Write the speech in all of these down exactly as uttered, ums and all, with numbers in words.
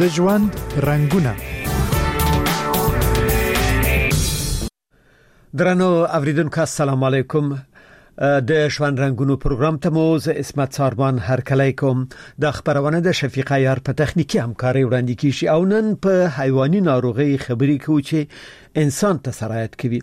د ژوند رنگونه. درنو اوریدونکو السلام علیکم. د ژوند رنگونو پروګرام ته مو ز اسمت ساربان هرکلی کوم. د خبرونه د شفیقه یار په تخنیکی همکاري وړاندې کیږي او نن په حیواني ناروغي خبرې کوو چې انسان ته سرایت کوي.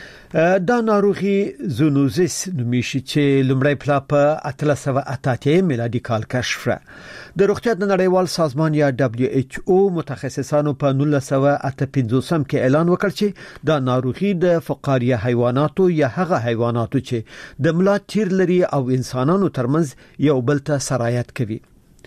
دا ناروغي زونوزیس نومیږي چې لومړی پلا په اتلس سوه اته اتیا میلادي کال کشف شوه. د روغتیا د نړیوال سازمان یا دبليو ایچ او متخصصانو په نولس سوه اته پنځوس کې اعلان وکړ چې دا ناروغي د فقاریه حیواناتو یا هغه حیواناتو چې د ملا تیر لري او انسانانو ترمنځ یو بل ته سرایت کوي.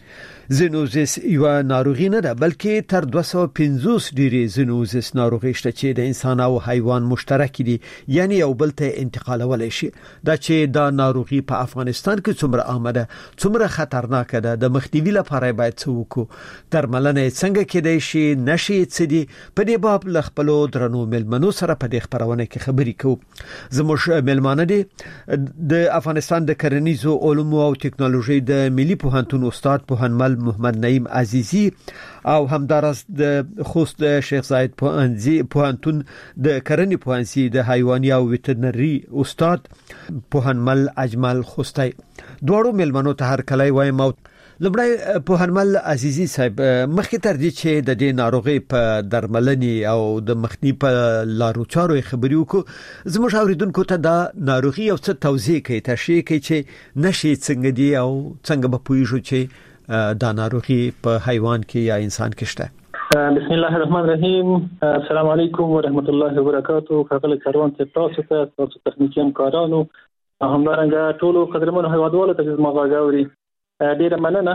زینوزیس یو ناروغي نه ده بلکې تر دوه سوه پنځوس ډیری زینوزیس ناروغي شته چې د انسان او حیوان مشترک دي، یعنی یو بل ته انتقالولای شي. دا چې دا ناروغي په افغانستان کې څومره عامه ده، څومره خطرناکه ده، د مخنیوي لپاره باید څه وکړو، درملنه څنګه کېدای شي، نشي څه دي، په دې باب ل خپل درنو ملمنو سره په دې خبرونه کې خبرې کوو. زموږ ملمانه دي د افغانستان د کرنیزو علومو او ټکنالوژي د ملي پوهنتون استاد پوهنمل محمد نعیم عزیزی او همدارس د خوست شیخ زاید پوهنتون د کرنی پوهنځي د حیواني او ویټرنری استاد پوهنمل اجمل خوستی. دوړو ملمنو ته هر کله وایم. لومړی پوهنمل عزیزی صاحب، مخکې تر دې چې د دې ناروغي په درملنې او د مخنی په لارو چارو خبرې وکړو، زموږ اوریدونکو ته دا ناروغي یو څه توضیح کوي، تشریح کوي چې نشي څنګه دی او څنګه به پوهیږو چې دا ناروغي په حیوان کې یا انسان کې شته. بسم الله الرحمن الرحیم. السلام علیکم ورحمت الله وبرکاته. خپل کاروان ته تاسو ته تاسو تخنیکی همکارانو همدارنګه ټولو قدرمنو هیوادوالو ته زما غاوري ډیره مننه.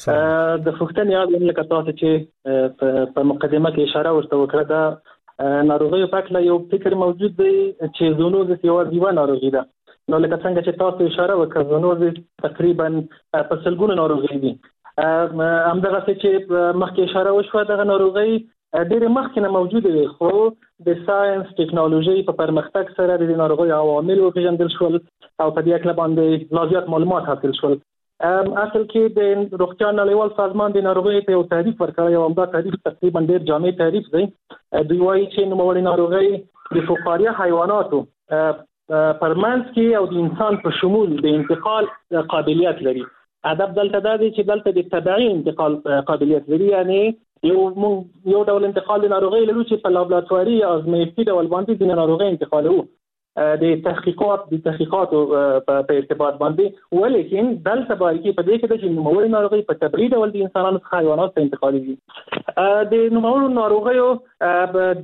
د فوښتنې یاد لکه تاسو چې په مقدمه کې اشاره ورته وکړه، دا ناروغي په اړه یو فکر موجود دی چې زونوزیس یو ډیوه ناروغي ده. نو لکه څنګه چې تاسو اشاره وکړه، زونوزیس تقریبا په سلګونو ناروغي دي. همدغه چې مخکې اشاره وشوه، دغه ناروغي ډېر مخکې نه موجوده وي، خو د ساينس ټکنالوژي په پرمختګ سره د ناروغي عوامل وپېژندل شول او په دې اړه باندې لا زیات معلومات حاصل شول. اصل کې د روغتیا نړیوال سازمان د ناروغي ته یو تعریف ورکړی او دا تعریف تقریبا ډېر جامع تعریف دی. دوی وايي چې نوموړی ناروغي د فقاریه حیواناتو پرمنځ کې او د انسان په شمول د انتقال قابلیت لري. ادب دلته دا دی چې دلته د تبعي انتقال قابلیت لري، یعنی یو یو ډول انتقال د ناروغي لري چې په لابراتواري ازمایښتي ډول باندې د ناروغي انتقالو د تحقیقات د تحقیقاتو په ارتباط باندې، ولیکن دلته باندې په دې کې د نوموړي ناروغي په تبعي ډول د انسانانو څخه حیوانات ته انتقالېږي. د نوموړو ناروغیو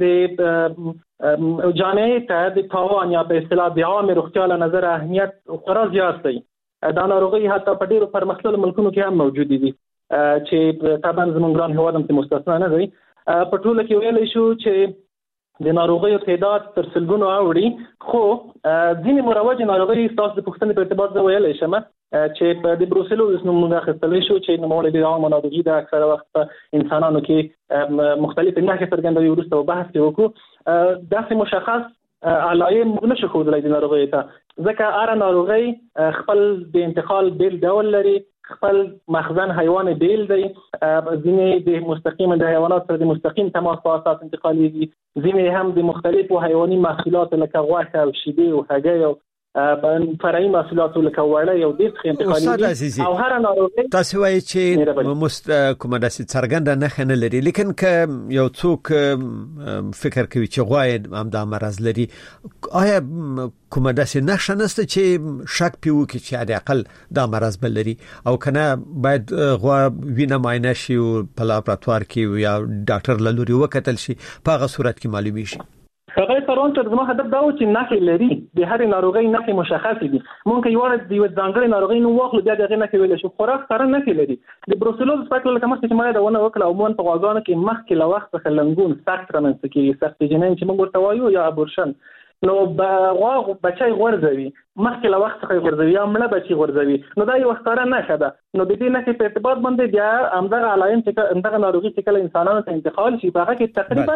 د جامعه ته د تاوان یا په اصطلاح د عامه روغتیا له نظر اهمیت خورا زیات دی. دا ناروغي حتی په ډیرو پرمختللو ملکونو کې هم موجود دي چې طبعا زموږ ګران هیواد هم مستثنا نه دی. په ټوله کې ویلی شو چې د ناروغیو تعداد تر سلګونو اوړي، خو ځینې مروجې ناروغۍ تاسو د پوښتنې په ارتباط زه ویلی شم چې په د بروسلوز نوم موږ اخیستلی شو چې نوموړی د عامه ناروغي ده. اکثره وخت په انسانانو کې مختلفې نښې څرګندوي. وروسته به بحث وکړو. داسې مشخص علایم موږ نشو ښودلی د ناروغۍ ته، ځکه هره ناروغۍ خپل د انتقال بیل ډول لري، خپل مخزن حیوان بیل دی. ځینې د مستقیم د حیوانات سره د مستقیم تماس په اساس انتقالیږي، ځینې هم د مختلفو حیواني محصولاتو لکه غوښه او شیدې او هګۍ او فرعي محصولاتو لکه وړۍ او دې څخه انتقالیږي. او هر ناروغي تاسو وایي چې مست کومه داسې څرګنده نښه نه لري، لیکن که یو څوک فکر کوي چې غواړي هم دا مرض لري، آیا کومه داسې نښه نشته چې شک پې وکړي چې حد اقل دا مرض به لري، او کنه باید غوا وینه معاینه شي او په لابراتوار کې یا ډاکټر له لوري وکتل شي، په هغه صورت کې معلومیږي؟ هغه پرون تر زما هدف دا و چې نښې لري، د هرې ناروغۍ نښې مشخصې دي. مونږ یو د یو ځانګړې ناروغۍ نوم واخلو، بیا دغه نښې ویل شو، خو راښکاره نښې لري. د بروسلوز په اړه لکه مخکې چې ما یادونه وکړه، عموما په غواګانو کې مخکې له وخت څخه لنګون سخت رامنځته کېږي، سختجنین چې موږ ورته وایو یا ابورشن. نو غوا بچی غورځوي، مخکې له وخت څخه غورځوي یا مړه بچی غورځوي، نو دا یو ښکاره نښه ده. نو د دې نښې په ارتباط باندې بیا همدغه علایم چې همدغه ناروغي چې کله انسانانو ته انتقال شي، په هغه کې تقریبا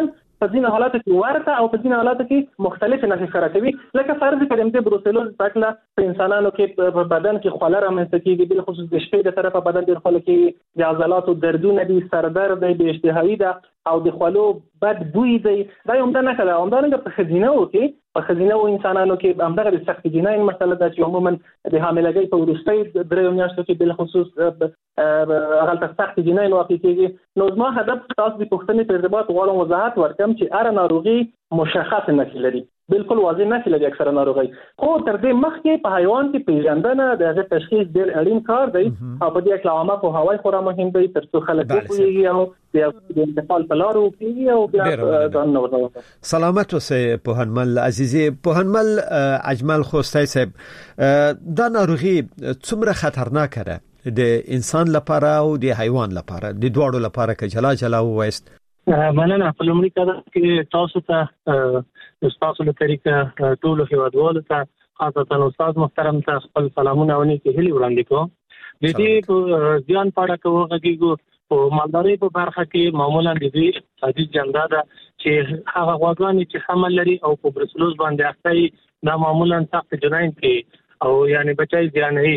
په ځینو حالاتو کې ورته او په ځینو حالاتو کې مختلف نښې ښکاره کوي. لکه فرض کړئ د بروسلوز په اړه په انسانانو کې په بدن کې خوله رامنځته کېږي، بالخصوص د شپې د طرفه بدن ډېر خوله کېږي، د عضلاتو دردونه دي، سردرد دی، بې اشتهایي ده او د خولو بد بوی دی. دا یو عمده نښه ده. همدارنګه په ښځینه‌و کې په ښځینه‌و انسانانو کې همدغه د سخت جنین مسله ده چې عموما د حاملګۍ په وروستۍ دریو میاشتو کې بالخصوص هغلته سخت جنین واقع کېږي. نو زما هدف تاسو د پوښتنې په ارتباط غواړم وضاحت ورکړم چې هره ناروغي مشخص نښې لري، بالکل واضح نښې لري اکثره ناروغي، خو تر دې مخکې په حیوان کې پیژندنه د هغې تشخیص ډېر اړین کار دی او په دې کې عامه پوهاوی خورا مهم دی تر څو خلک وپوهېږي او د انتقال په لارو وپوهېږي او بیا ځانونه ورته. سلامت اوسئ پوهنمل عزیزي. پوهنمل اجمل خوستی صاحب، دا ناروغي څومره خطرناکه ده د انسان لپاره او د حیوان لپاره، د دواړو لپاره که جلا جلا ووایست؟ مننه. په لومړي قدم کې تاسو ته تاسو له طریقه ټولو هیوادوالو ته خاصتا استاد محترم ته خپل سلامونه او نیکې هیلې وړاندې کوم. د دې په ځان په اړه کوو غږیږو په مالدارۍ په برخه کې معمولا د دې اقتصادي جنګا ده چې هغه غواګانې چې حمل لري او په بروسلوز باندې اخته دا معمولا سخت جنین کې او یعنی بچای ځانوي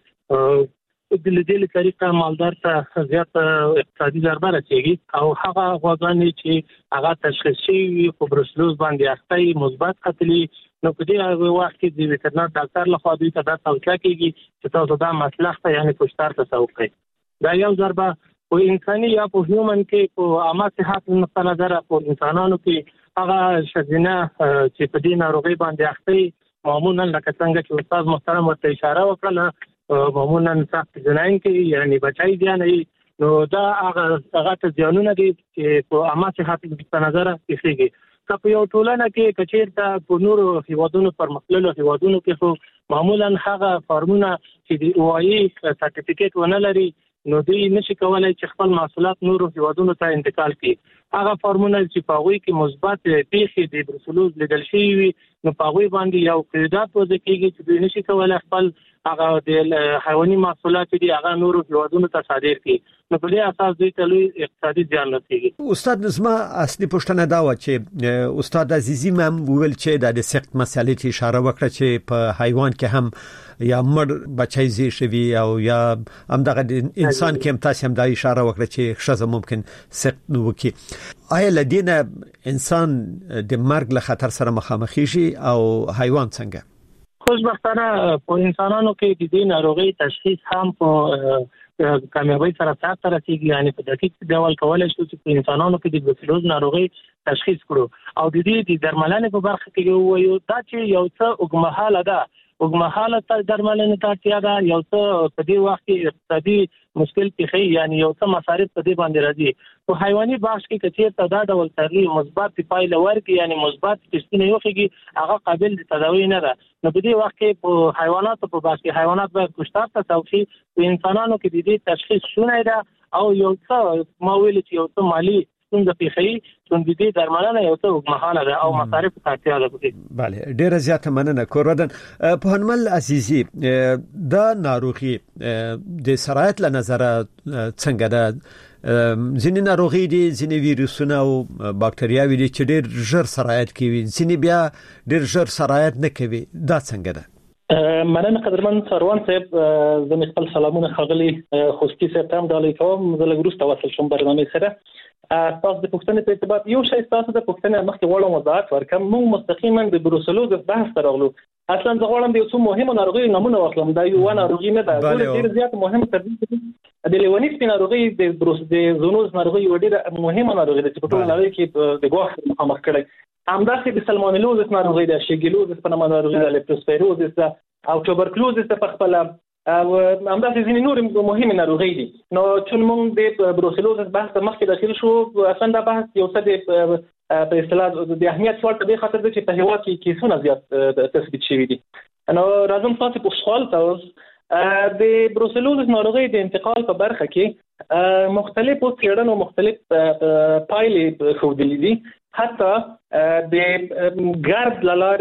د دې طریقه مالدار ته زیات اقتصادي ضربه رسیږي او هغه غواګانې چې هغه تشخیص شوي په بروسلوز باندې اخته مثبت قتلي، نو په دې وخت کې د وترنر ډاکټر لخوا دوی ته دا توصیه کیږي چې تاسو دا مسلخ ته یعنی پوښتار تصوف کړئ. دا یو ضربه په انساني یا په هیومن کې په عامه صحت نقطه نظر په انسانانو کې هغه شذینه چې په دې ناروغي باندې اخته معمولا لکه څنګه چې استاد محترم ورته اشاره وکړه معمولا سخت جنین کې یعنی بچای دی نه، نو دا هغه هغه ته ځانونه دي چې په عامه صحت په نظر کېږي. که په یو ټولنه کې کچیرته په نورو هیوادونو پرمختللو هیوادونو کې خو معمولا هغه فارمونه چې د اوایي سرټیفیکیټ ونه لري نو دوی نشي کولای چې خپل محصولات نورو هیوادونو ته انتقال کړي. هغه فارمونه چې په هغوی کې مثبت پیښې د بروسلوز لیدل شوي وي نو په هغوی باندې یو قیودات وضع کېږي چې دوی نشي کولای خپل هغه د حیواني محصولات دي هغه نورو هیوادونو ته صادر کړي، نو په دې اساس دوی ته لوی اقتصادي زیان رسیږي. استاد نظما اصلي پوښتنه دا و چې استاد عزیزي هم ویل چې د سخت مسالې ته اشاره وکړه چې په حیوان کې هم یا مړ بچای زی شوی او یا هم دغه انسان کې هم تاسو هم دا اشاره وکړه چې شزه ممکن سخت وکړي. آیا لدینه انسان د مرګ له خطر سره مخامخ شي او حیوان څنګه؟ خوشبختانه په انسانانو کې د دې ناروغي تشخیص هم په کامیابی سره سره رسیږي، یعنی په دقیق ډول کولای شو چې په انسانانو کې د بروسلوز ناروغي تشخیص کړو او د دې د درملنې په برخه کې یو یو دا چې یو څه اوږدمهاله ده اوږدمهاله درملنې ته اړتیا ده، یو څه په دې وخت کې اقتصادي مشکل پیښي یعنی یو څه مصارف په دې باندې راځي. په حیواني بخش کې کچیر دا ډول تغییر مثبت پایله ورکړي یعنی مثبت تشخیص یوخیږي هغه قابل د تداوی نه ده، نو په دې وخت کې په حیواناتو په بخش کې حیوانات باید کشتار ته توشي. په انسانانو کې د دې تشخیص شونه ده او یو څه ما ویل چې یو څه مالی څنګه پیښي څنګه دې درملنه یو څه وګمحاله ده او مصارف ته اړتیا ده. بله ډیره زیاته مننه کورودن. پوهنمل عزیزي، دا ناروغي د سرایت له نظر څنګه ده؟ ځینې ناروغي دي، ځینې ویروسونه او باکتریاوي دي چې ډېر ژر سرایت کوي، ځینې بیا ډېر ژر سرایت نه کوي، دا څنګه ده؟ مننه قدرمن سروان صاحب، زه خپل سلامونه ښاغلي خوستی صاحب ته هم ډالۍ کوم. زه لږ وروسته وصل شوم برنامې سره. تاسو د پوښتنې په ارتباط یو شی تاسو د پوښتنې مخکې غواړم وضاحت ورکړم. موږ مستقیما د بروسلوز بحث ته راغلو. اصلا زه غواړم د یو څو مهمو ناروغیو نمونه واخلم. دا یو ناروغي نه ده، ډېر زیات مهم تر دې د لیونیس ناروغي د بروس د زونوز ناروغي یو ډېر مهمه ناروغي ده چې په ټول نړۍ کې د ګواښ مخامخ کړي. همداسې د سلمونیلوزس ناروغي ده، شیګلوزس په نامه ناروغي ده، لیپټوسپیروزس ده او توبرکلوزس په خپل او همداسې ځینې نور مهمې ناروغي دي. نو چې موږ د بروسلوزس بحث مخکې داخل شو، اصلا دا بحث یو څه د په اصطلاح د اهمیت سوال په دې خاطر دی چې په هیواد کې کیسونه زیات تثبیت شوي دي. نو راځم تاسو په سوال ته د بروسلوزس ناروغي د انتقال په برخه کې مختلفو څېړنو مختلف پایلې ښودلې دي. حتی د ګرد له لارې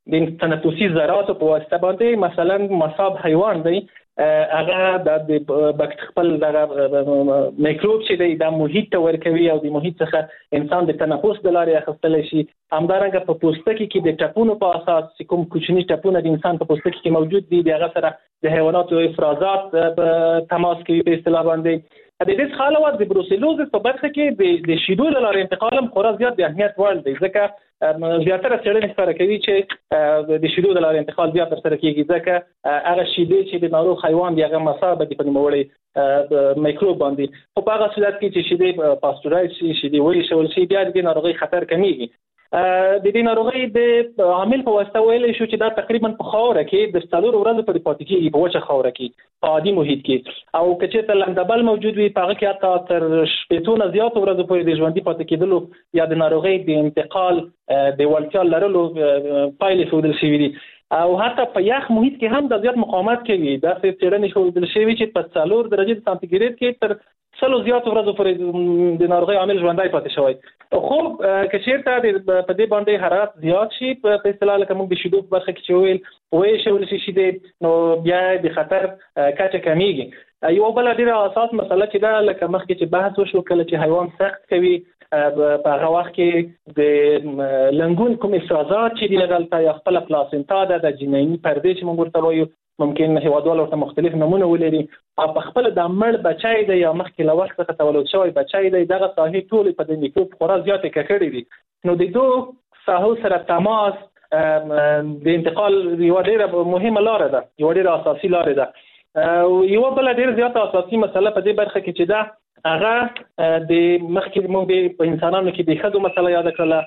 د تنفسي ذراتو په واسطه باندې مثلا مصاب حیوان دی هغه د بکټ خپل د میکروب چې دی د محیط ته ورکوي او د محیط څخه انسان د تنفس د لارې اخیستل شي. همدارنګه په پوستکي کې د ټپونو په اساس کوم کوچني ټپونه د انسان په پوستکي کې موجود دي د هغه سره د حیواناتو افرازات په تماس کوي په اصطلاح باندې. د دې څخه علاوه د بروسلوزس په برخه کې د شیدو د لارې انتقال هم خورا زیات د اهمیت وړ دی ځکه زیاتره څېړنې ښکاره کوي چې د شیدو د لارې انتقال بیا ترسره کېږي ځکه هغه شیدې چې د ناروغ حیوان دی هغه مصاب دي په نوموړی میکروب باندې. خو په هغه صورت کې چې شیدې پاستورایز شي شیدې وایشول شي بیا د ناروغۍ خطر کمیږي. د دې ناروغۍ د عامل په واسطه ویل شو چې دا تقریبا په خاوره کې د څلور ورځې پورې پاتې کېږي په وچه خاوره کې په عادي محیط کې او که چېرته لندبل موجود وي په هغه کې حتی تر شپېتو نه زیاتو ورځو پورې د ژوندي پاتې کېدلو یا د ناروغۍ د انتقال د وړتیا لرلو پایلې ښودل شوي دي او حتی په یخ محیط کې هم د زیات مقاومت کوي. داسې څېړنې ښودل شوي چې په څلور درجې د سانتیګریډ کې تر سلو زیاتو ورځو پورې د ناروغۍ عامل ژوندی پاتې شوی. خو که چېرته په دې باندې حرارت زیات شي په اصطلاح لکه موږ د شیدو په برخه کې چې وویل وایشول شي شیدې نو بیا د خطر کچه کمیږي. یو بل ډیره اساس مسله چې دا لکه مخکې چې بحث وشو کله چې حیوان سخت کوي په هغه وخت کې د لنګون کوم افرازات چې دی دلته یا خپل پلاسنتا ده د جنیني پردې چې موږ ورته وایو ممکن هیوادوال ورته مختلف نمونه ولري او په خپل د مړ بچای دی یا مخکې له وخت څخه تولد شوی بچای دی دغه ساحې ټول په د میکروب خورا زیاتې ککړې دي. نو د دوه ساحو سره تماس د انتقال یو ډیره مهمه لار ده یو ډیره اساسي لار ده. یو بل ډیره زیاته اساسي مسله په دې برخه کې چې دا هغه د مخکې موږ په انسانانو کې د ښځو مسله یاد کړله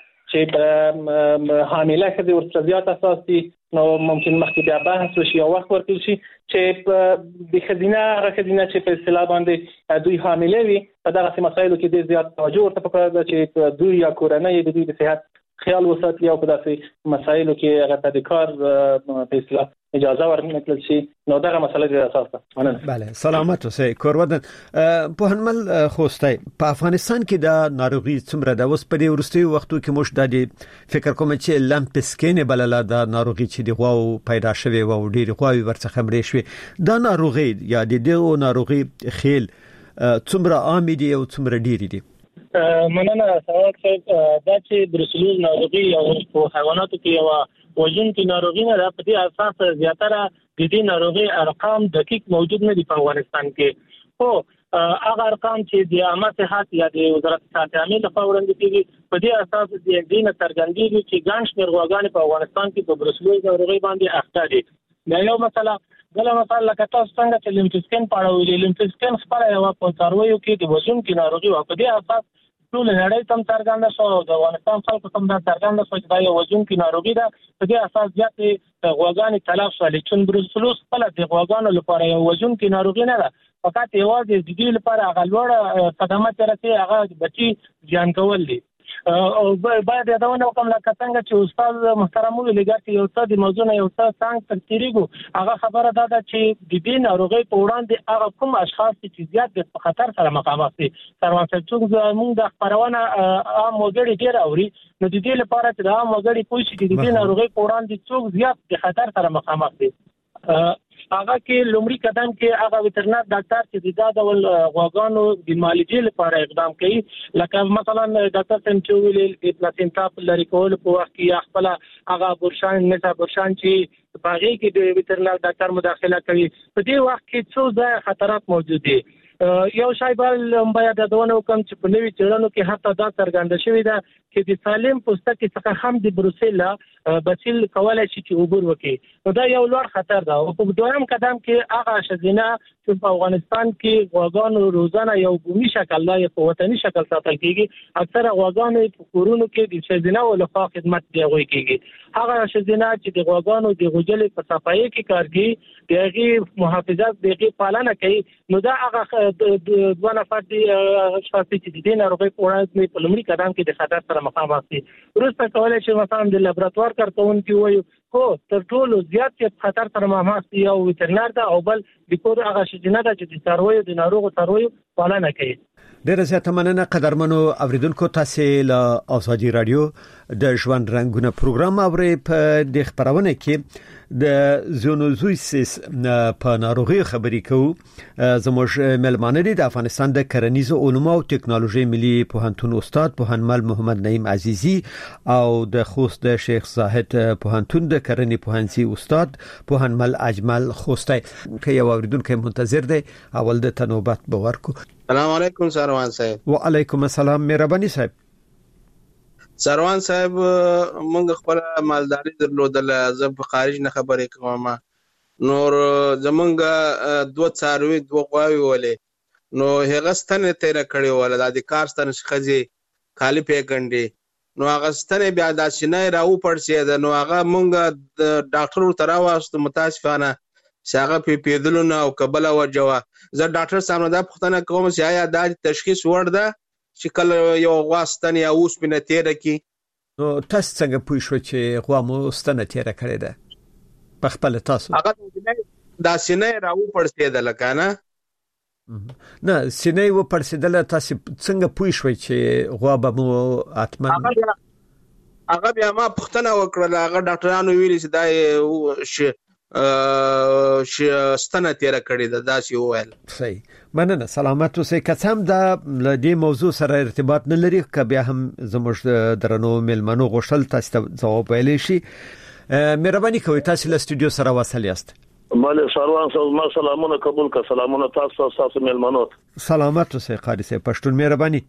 چې حامله ښځې ورسره زیات اساس دي نو ممکن مخکې بیا بحث وشي او وخت ورکړل شي چې د ښځینه هغه ښځینه چې په اصطلاح باندې دوی حامله وي په دغسې مسایلو کې ډېر زیات توجه ورته پکار ده چې دوی یا کورنۍ د دوی د صحت خیال وساتي او په داسې مسایلو کې هغه ته د کار په اصطلاح اجازه ورنکړل شي نو دغه مسله د اساس ده. مننه. بله سلامت اوسئ کورودن. په هنمل خوستای په افغانستان کې د ناروغي څومره د اوس په دې ورستیو وختو کې مش د فکر کوم چې لمپسکین بلله د ناروغي چې د غواو پیدا شوی او ډېر غواوي ورڅخه مړې شوی دا ناروغي یا د دې ناروغي خیل څومره عام دي او څومره ډېر دي؟ مننه سوال صاحب. دا چې بروسلوز ناروغي او په حیواناتو کې یو وژونکې ناروغي نه ده په دې اساس زیاتره د دې ناروغي ارقام دقیق موجود نه دي په افغانستان کې. خو هغه ارقام چې د عامه صحت یا د وزارت صحت عامه لخوا وړاندې کېږي په دې اساس د دې نه څرګندېږي چې ګڼ شمېر غواګانې په افغانستان کې په بروسلوز ناروغي باندې اخته دي. دا یو مسله. بله مسله لکه تاسو څنګه چې لمفسکین په اړه ویلي لمفسکین خپله یوه په څارویو کې د وژونکې ناروغي وه په دې اساس ټول نړۍ ته هم څرګنده شوه او د افغانستان خلکو ته هم دا څرګنده شوه چې دا یو وژونکې ناروغي ده. په دې اساس زیاتې غواګانې تلف شولې چې بروسلوز خپله د غواګانو لپاره یو وژونکې ناروغي نه ده فقط یوازې د دې لپاره هغه لوړه خدمات یې رسوي هغه بچي زیان کول دي. او باید یادونه وکړم لکه څنګه چې استاد محترم وویل چې یو څه د موضوع نه یو څه څنګه تر تېرېږو هغه خبره دا ده چې د دې ناروغۍ په وړاندې هغه کوم اشخاص چې زیات د خطر سره مخامخ دي سروان صاحب څوک زموږ د خپرونه عام وګړي ډېر اوري نو د دې لپاره چې د عام وګړي پوه شي چې د دې ناروغۍ په وړاندې څوک زیات د خطر سره مخامخ دي هغه کې لومړی قدم کې هغه وترنر ډاکټر چې دا ډول غواګانو د معالجې لپاره اقدام کوي لکه مثلا ډاکټر سنټویل د پلاسنتا لري کول په وخت کې خپل هغه برشان نتا برشان چې په هغه کې د وترنر ډاکټر مداخله کوي په دې وخت کې څو ځای خطرات موجود دي. یو شای بل باید دونه وکم چې په نوي چړنو کې حتی دا څرګنده شوې ده چې د سالم پوستکي څخه هم د بروسیلا بچیل کولای شي چې عبور وکړي نو دا یو لوړ خطر ده. او په دویم قدم کې هغه شذینه چې په افغانستان کې غواګانو روزانه یو بومي شکل لا په وطني شکل ساتل کېږي اکثره غواګانو په کورونو کې د شذینه او لخوا خدمت دی غوي کېږي هغه شذینه چې د غواګانو د غوجلې په صفایي کې کار کوي دغه محافظت دغه پالنه کوي نو دا هغه دوه نفر دي اشخاص چې د دې ناروغۍ په وړاندې په لومړي قدم کې د خطر سره مخامخ دي. وروسته کولای شي مثلا د لابراتوار کارکونکي وایي خو تر ټولو زیات چې خطر سره مخامخ دي یو وترنر ده او بل د کور هغه شجنه ده چې د څارویو د ناروغو څارویو پالنه کوي. ډیره زیاته مننه قدرمنو اوریدونکو تاسو له ازادي رادیو د ژوند رنگونه پروګرام اوري په د خبرونه کې د زونوزویسس په ناروغي خبرې کوو. زموږ ملمانه دي د افغانستان د کرنیزو علومو او ټکنالوژي ملي پوهنتون استاد پوهنمل محمد نعیم عزیزی او د خوست د شیخ زاهد پوهنتون د کرنې پوهنځي استاد پوهنمل اجمل خوستی. که یو اوریدونکو منتظر دی اول د تنوبت باور کو. سلام علیکم سروان صاحب. وعلیکم السلام مهرباني صاحب. سروان صاحب موږ خپل مالداري درلودل، زه په خارج نه خبرې کوم. نور زمونږ دوه څاروي دوه غواوي ولې نو هغه ستنه تیر کړی ول د کار ستنه خزي خالی پیګنډي نو هغه ستنه بیا د شنه راو پړسي د نو هغه مونږ د ډاکټر تر واست متاسفانه شاغه په پیدلو نه او قبل وجوه. زه ډاکټر صاحب نه دا پوښتنه کوم چې آیا دا تشخیص ور ده چې کله یو غواستن یا اوس بنه تیر کی. نو تاسو څنګه پوه شو چې غوا مو ستنه تیر کړی ده په خپل تاسو؟ هغه دا سینې راو پړسېدل کنه. نه سینې و پړسېدل تاسو څنګه پوه شو چې غوا به مو اتمن؟ هغه بیا ما پوښتنه وکړه، هغه ډاکټرانو ویلي چې دا شي ش ستنه تیر کړی ده داسې وویل. صحیح مننه سلامت اوسئ. کڅم دا لدې موضوع سره ارتباط نه لري که بیا هم زموږ درنو ملمنو غوښتل تاسو ته جواب ویلی شي. مهرباني کوئ تاسو له سټوډیو سره وصل یاست. مالې سروان صاحب ما سلامونه قبول کا. سلامونه تاسو تاسو ملمنو. سلامت اوسئ قاری صاحب پښتون مهرباني.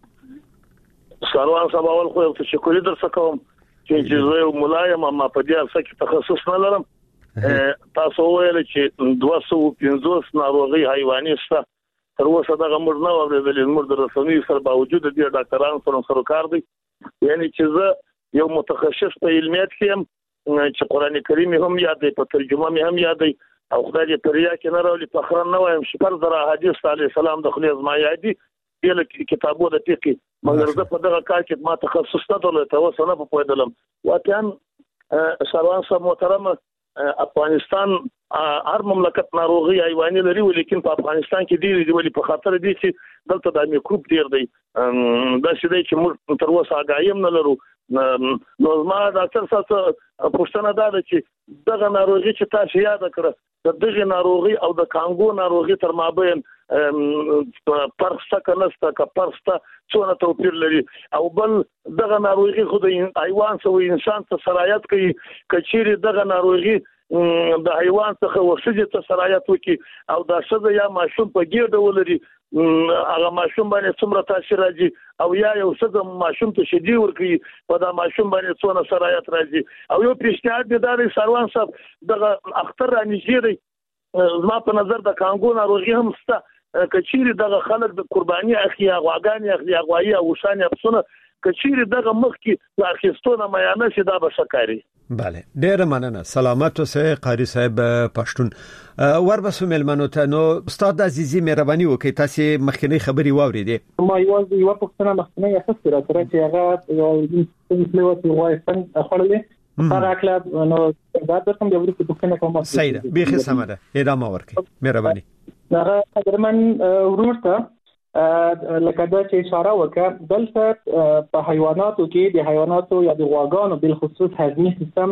سروان صاحب اول خو ته شکر درڅ کوم چې زه ملایم ما په دې اړه کې تخصص نه لرم. تاسو ویل چې دوه سوه پنځوس ناروغي حیواني شته، تر اوسه دغه موږ نه اورېدلې. موږ د رسنیو سره باوجود د ډاکټرانو سره سره کار دی، یعنی چې زه یو متخصص په علمیات کې یم چې قران کریم هم یاد دی، په ترجمه مې هم یاد دی او خدای دې پریا کې نه راولي فخر نه وایم چې پر در حدیث علی السلام د خلیز ما یادي دله کتابو د فقه مګر زه په دغه کار کې ما تخصص نه درلود، اوس نه په پوهېدلم. واتیان سروان صاحب محترم افغانستان هر مملکت ناروغي حیواني لري ولیکن په افغانستان کې ډېر دي ولې په خاطر دي چې دلته د میکروب ډېر دی. دا چې دی چې موږ تر اوسه آګاهي نه لرو. نو زما ډاکټر صاحب پوښتنه دا ده چې دغه ناروغي چې تاسو یاد کړه د دغه ناروغي او د کانګو ناروغي تر مابین پرسته کنسته که پرسته څونه توپیر لري او بل دغه ناروغي خو د حیوان سره انسان ته سرایت کوي کچيري دغه ناروغي د حیوان څخه ورسېږي ته سرایت وکي او دا څه یا ماشوم په ګډه ولري هغه ماشوم باندې څومره تاثیر راځي او یا یو څه ماشوم ته شدي ورکي په دا ماشوم باندې څونه سرایت راځي. او یو پیشنهاد دی دا سروان صاحب دغه اختر رانیږي زما په نظر د کانګو ناروغي هم سته کچيري دغه خلک د قرباني اخی غواګانی اخی غوایی او شان افسونه کچيري دغه مخ کې واخیستونه میانه شي دا به شکاري. بله ډیر مننه سلامت اوسئ قاری صاحب پښتون. وربسو ملمنو ته نو استاد عزیزی مهرباني وکړئ تاسو مخکنی خبري واوریدې. ما یوازې یو پوښتنه مخکنی اخیسته را تر چې هغه یو د فلوت وایفن خپلې راکړه نو دا د کوم یو څه پوښتنه کوم. صحیح ده به سمه ده ادامه ورکړئ مهرباني. هغه قدرمن ورورته لکه دا چې اشاره وکړه دلته په حیواناتو کې د حیواناتو یا د غواګانو بل خصوص هضمي سیستم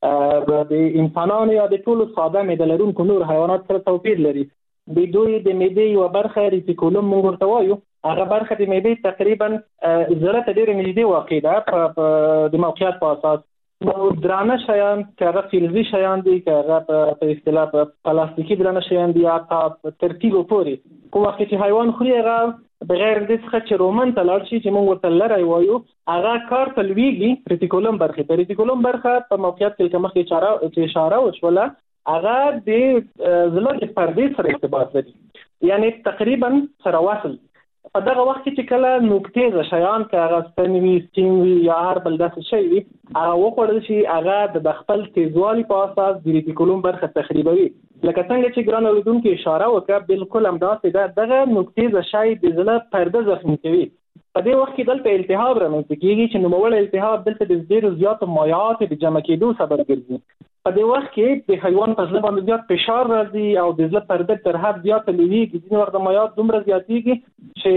د انسانانو یا د ټولو ساده معده لرونکو نور حیوانات سره توپیر لري. د دوی د معدې یو برخه ریټیکولوم موږ ورته وایو، هغه برخه د معدې تقریبا زړه ته ډېر نږدې واقع ده په د موقعیت په اساس. نو درانه شیان که هغه فلزي شیان دي که هغه په اصطلاح پلاستیکي درانه شیان دي یا ترتیب پورې کوم وخت چې حیوان خوري هغه بغیر د څه چې رومن ته لاړ شي چې موږ ورته لری وایو هغه کار تلويږي ریټیکولوم برخه په ریټیکولوم برخه په موقعیت کې کومه اشاره چې اشاره وشوله هغه د زړه د پردې سره ارتباط لري، یعنی تقریبا سره واصل. په دغه وخت کې چې کله نوکتیز شیان که هغه ستنوي سټینګ وي یا هر بل داسې شی وي هغه وخوړل شي هغه د خپل تیزوالي په اساس د ریټیکولوم برخه تخریبوي. لکه څنګه چې ګران اوریدونکو اشاره وکړه بالکل همداسې ده دغه نوکتیز شی د زړه پرده زخمي کوي. په دې وخت کې دلته التهاب رامنځته کېږي چې نوموړی التهاب دلته د ډېرو زیاتو مایعاتو د جمع کېدو سبب ګرځي. په دې وخت کې د حیوان په زړه باندې زیات فشار راځي او د زړه پرده تر حد زیاته لویږي. ځینې وخت د مایعات دومره زیاتېږي چې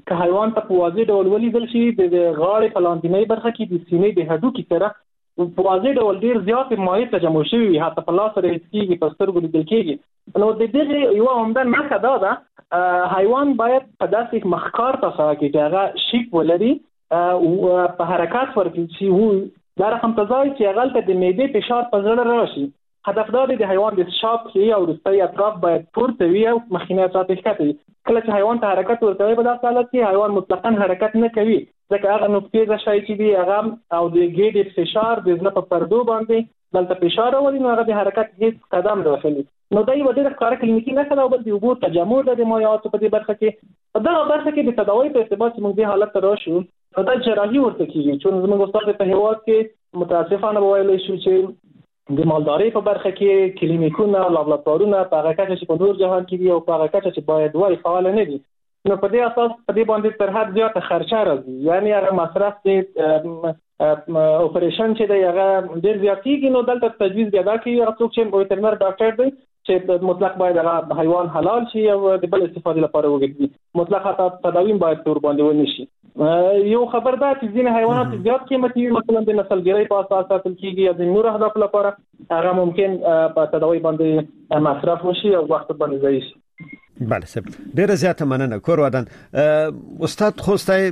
که حیوان ته په واضح ډول ولیدل شي د غاړې په لاندنۍ برخه کې د سینې د هډوکي سره په واضح ډول ډیر زیات مایع تجمع شوی وي، حتی په لاس سره کېږي، په سترګو لیدل کېږي. نو د دې یو عمده نښه دا ده حیوان باید په داسې مخکار تاسو کې چې هغه شیک ولري او په حرکت ورکړي چې دا رقم تزای چې هغه ته د معدې فشار په زړه راشي. هدف دا دی د حیوان د شاپ کې او رستي اطراف باید پورته وي او مخینه اطراف ښکته وي. کله چې حیوان ته حرکت ورکوي په داسې حالت کې حیوان مطلقاً حرکت نه کوي، ځکه هغه نقطې شای چې دی هغه او د ګېډې فشار د زړه په پردو باندې دلته فشار ولري، نو هغه د حرکت هیڅ قدم نه اخلي. نو دا یو ډېر ښکاره کلینیکي نښه ده. بل د اوبو تجمع د مایعاتو په دې برخه کې په دغه برخه کې د تداوی په ارتباط موږ دې حالت ته راشو، نو دا جراحي ورته کېږي. چې زموږ استاد په هیواد کې متاسفانه وویلی شو چې د مالدارۍ په برخه کې کلینیکونه او لابراتوارونه په هغه کچه چې په نور جهان کې دي او په هغه کچه چې باید وای فعال نه دي، نو په دې اساس په دې باندې تر حد زیاته خرچه راځي. یعنی هغه مصرف د اپریشن چې دی هغه ډېر زیاتېږي. نو دلته تجویز پیدا کوي هغه څوک چې ویټرنر ډاکټر دی چې مطلق باید هغه حیوان حلال شي او د بل استفادې لپاره وګرځي، مطلق حتی تداوی باید تور باندې ونشي. یو خبر ده چې ځینې حیوانات زیات قیمتي مثلا د نسلګرۍ په اساس ساتل کېږي یا د نور اهداف لپاره هغه ممکن په تداوی باندې مصرف وشي او وخت باندې ضایع شي. بله صاحب، ډیره زیاته مننه. کور ودان استاد خوستای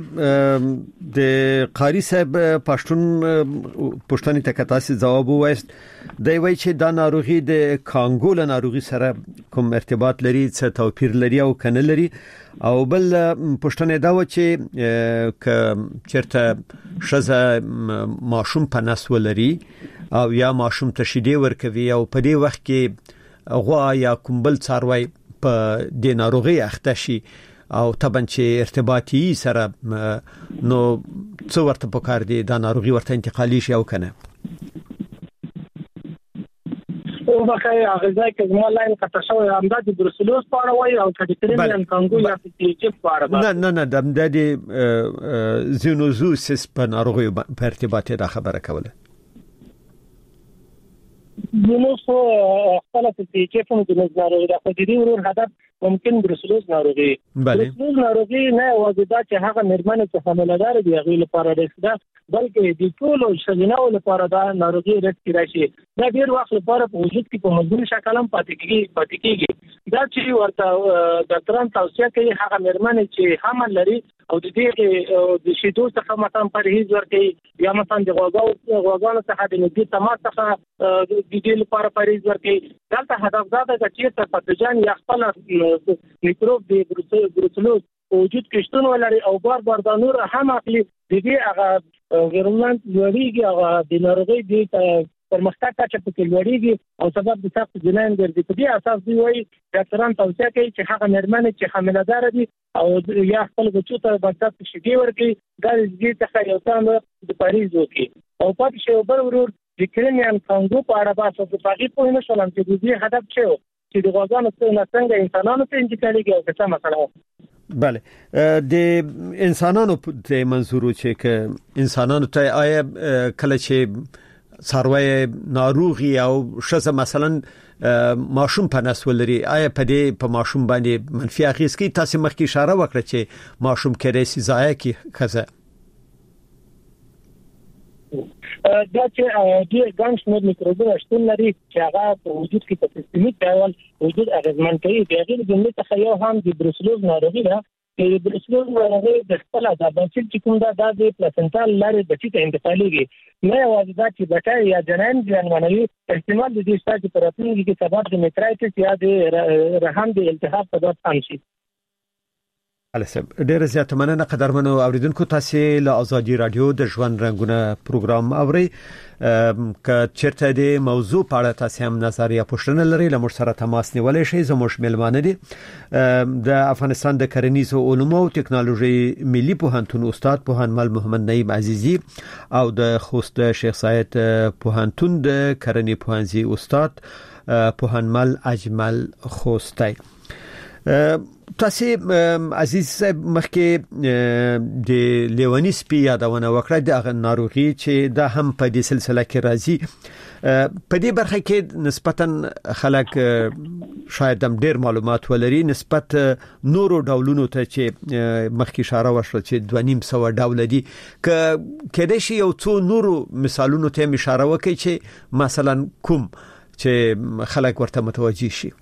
د قاری صاحب پښتون پښتني ته تاسو جواب وایست دی وای چې دا ناروغي د کانګو له ناروغي سره کوم ارتباط لري، څه توپیر لري او کنه لري، او بل پښتنه دا و چې ک چرته شزه ماشوم په نس ولري او یا ماشوم تشیدې ورکوي او په دې وخت کې غوا یا کوم بل څاروي په د ناروغي اخته شي او طبعا چې ارتباطي سره نو څو ورته پکار دي دا ناروغي ورته انتقالي شي او کنه. او بخای اغزای که زما لاین قطع شوی امداد بروسلوز په اړه وایي او کډیټرین کانګو یا پی چ په اړه. نه نه نه د امداد زینوزوسس په ناروغي په ارتباط دا خبره کوله. زموږ خپل په کې په موږ ناروغي د خدای ورور هدف ممکن بروسلوز ناروغي. بروسلوز ناروغي نه واجبه چې هغه مرمنه چې حاملدار دي هغه لپاره ده، بلکې د ټول شګناو لپاره دا ناروغي راتلی راشي. دا ډیر وخت لپاره په وجود کې په مزمن شکل هم پاتې کیږي پاتې کیږي. دا چې ورته ډاکټران توصیه کوي هغه مرمنه چې حمل لري او د دې د شیدو څخه مثلا پرهیز ورکړي یا مثلا د غوګاو غوګانو څخه د نږدې تماس څخه د دې لپاره پرهیز ورکړي. دلته هدف دا ده چې تر پاتوجن یا خپل میکروب د بروسلوز وجود کې شتون ولري او بار بار د نور هم اخلي د دې هغه ویرولنت لريږي هغه د ناروغي د پرمختګ کچه په لوړیږي او سبب د سخت جنین ګرځي. په دې اساس دی وایي ډاکټران توصیه کوي چې هغه مرمنه چې حاملدار دي او یا خپل بچو ته باندې شیدې ورکړي دا دې څخه یو څه د پریز وکړي. او پاتې شی بل ورور د کرینیان کانګو په اړه بحث وکړي. په دې پوه نه شولم چې د دې هدف څه و چې د غوږانو څخه څنګه انسانانو ته انتقالېږي او څه مسله. بله د انسانانو ته منظور چې ک انسانانو ته آیا کله چې څاروي ناروغي او شزه مثلا ماشوم په نس ولري آیا په دې په ماشوم باندې منفي اغیز کوي؟ تاسو مخکې اشاره وکړه چې ماشوم کې رسي ضایع کی خزه دا چې د ګانش مود میکروبونه شتون لري چې هغه په وجود کې په سیستمیک ډول وجود اغیزمن کوي. د هغې د جملې څخه یو هم د بروسلوز ناروغي ده چې د بروسلوز ناروغي د خپل د بچی چې کوم دا د پلاسنټال لارې بچی ته انتقالېږي. نه یوازې دا چې بچی یا جنین زیانمنوي، احتمال د دې شته چې په راتلونکي کې سبب د میټرایټس یا د رحم د التهاب سبب هم شي. السلام ډیره زیاته مننه قدرمنو اوریدونکو. تاسو له ازادي رادیو د ژوند رنگونه پروګرام اوري. که چیرته د موضوع په اړه تاسو هم نظر یا پوښتنه لرئ له موږ سره تماس نیولای شئ. زموږ میلمانه دي د افغانستان د کرنیزو علومو او ټکنالوژي ملي پوهنتون استاد پوهنمل محمد نعیم عزیزی او د خوست شیخ زاید پوهنتون د کرنی پوهنځي استاد پوهنمل اجمل خوستی. تاسو عزیز صاحب مخکې د لیونی سپي یادونه وکړه د ناروغي چې د هم په دې سلسله کې راځي په دې برخه کې نسبتاً خلک شاید هم ډیر معلومات ولري نسبت نورو ډولونو ته چې مخکې اشاره وشوه چې دوه نیم سوه ډول دي ک کله شي یو څو نورو مثالونو ته اشاره وکړي چې مثلا کوم چې خلک ورته متوجي شي.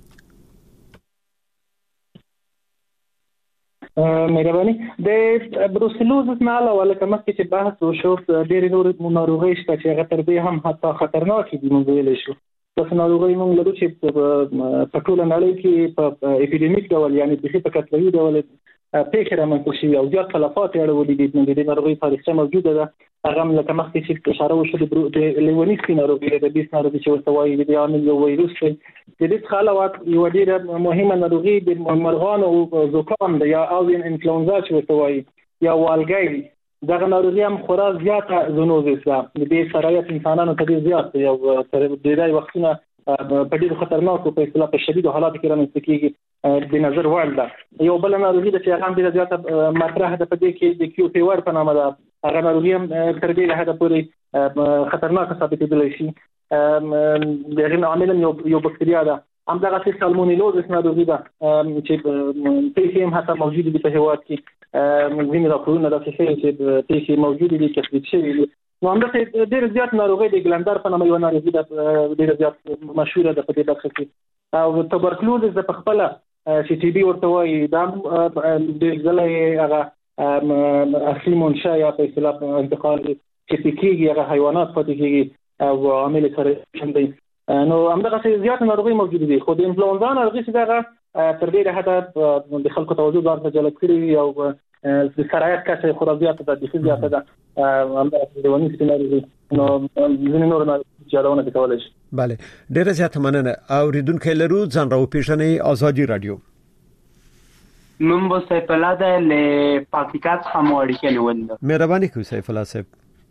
مهرباني د بروسلوزس نه علاوه کومه چې بحث وشو ډېر نور ناروغي شته چې هغه تر دې هم حتی خطرناک دي موږ ویل شو. تاسو ناروغي موږ لرو چې په ټول نړۍ کې په اپیډیمیک ډول یعنی په کتلوي ډول پیښه رامنځته شي او زیات خلافات اړولې دي د دې ناروغي تاریخ موجوده ده. هغه لکه مخکې چې اشاره وشوه د لیونی سپي ناروغي د بیس ناروغي چې ورته وایي د عامل یو وایروس دی. د دې خلافات یو ډېر مهمه ناروغي د مرغانو او زکام د یا اوین انفلونزا چې ورته وایي یا والګي دغه ناروغي هم خورا زیاته زونوزیس ده. د دې سرایت انسانانو ته ډېر زیات دی او تر ډېرای وختونه په ډېر خطرناکو په اصطلاح په شدید حالات کې رامنځته کیږي. د نظر وړ ده یو بل ناروغي د چې هغه ډېر زیاته مطرح ده په دې کې د کیو پی ور په نامه ده. هغه ناروغي هم تر دې حده پورې خطرناک ثابتېدلی شي. دغه عامل یو یو بکتریا ده. همدغه چې سالمونیلوزس ناروغي ده چې پیښې هم حتی موجود دي په هېواد کې. ځینې راپورونه داسې ښیي چې پیښې موجودې دي تثبیت شوي دي. نو همداسې ډېر زیات ناروغۍ د ګلندر په نامه یوه ناروغي ده ډېره زیات مشهوره ده په دې برخه کې. او توبرکلوزس د په خپله چې ټي بي ورته وایي دا ډېر ځله هغه اصلي منشا یا په اصطلاح انتقال چې کېږي هغه حیوانات پاتې کېږي او عامل سره دی. نو همدغسې زیات ناروغۍ موجودې دي. خو د انفلونزا ناروغي چې دغه تر ډېره حده د خلکو توجه ځان ته جلب کړي وي او د سرایت کچه خورا زیاته ده بیخي زیاته ده. همدغسې لیوني سپي ناروغي نو ځینې نور ناروغي یادونه دې کولی شي. بله ډېره زیاته مننه. اورېدونکی لرو ځان راوپېژنئ. ازادي راډیو نوم به سیف الله ده له پاکستان څخه مو اړیکه نیول ده. مهرباني کوئ سیف الله صاحب.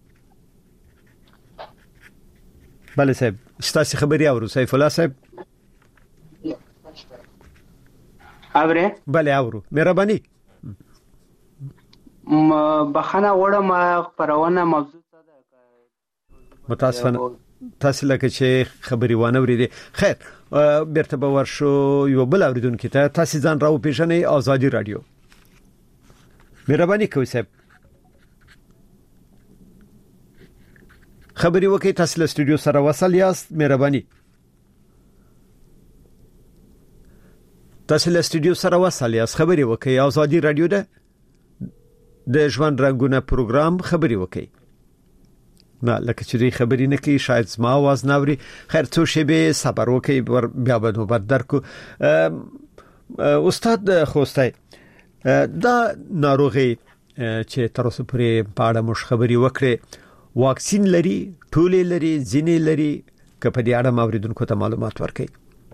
بله صاحب ستاسو خبري اورو سیف الله صاحب. اوره بله اورو مهرباني. بخنه وړم خبرونه موضوع ده متاسفانه تاسو لکه چې خبري وانه ورېدي. خیر بیرته به ورشو یو بل اوریدونکو ته. تاسو ځان راو پیژنئ. ازادي رادیو مهرباني کوئ صاحب خبري وکړئ. تاسو له سټوډیو سره وصل یاست. مهرباني تاسو له سټوډیو سره وصل یاست. خبري وکړئ. ازادي رادیو ده د ژوند رنگونه پروګرام. خبري وکړئ. نه لکه چې خبرې نه کوي شاید زما आवाज نه اوري. خیر څو شی به صبر وکړي بیا به نو بر درکو. استاد خوستای دا ناروغي چې تر اوسه پورې په اړه مش خبري وکړي واکسین لري ټولې لري ځینې لري که په دې اړه موریدونکو ته معلومات ورکړي.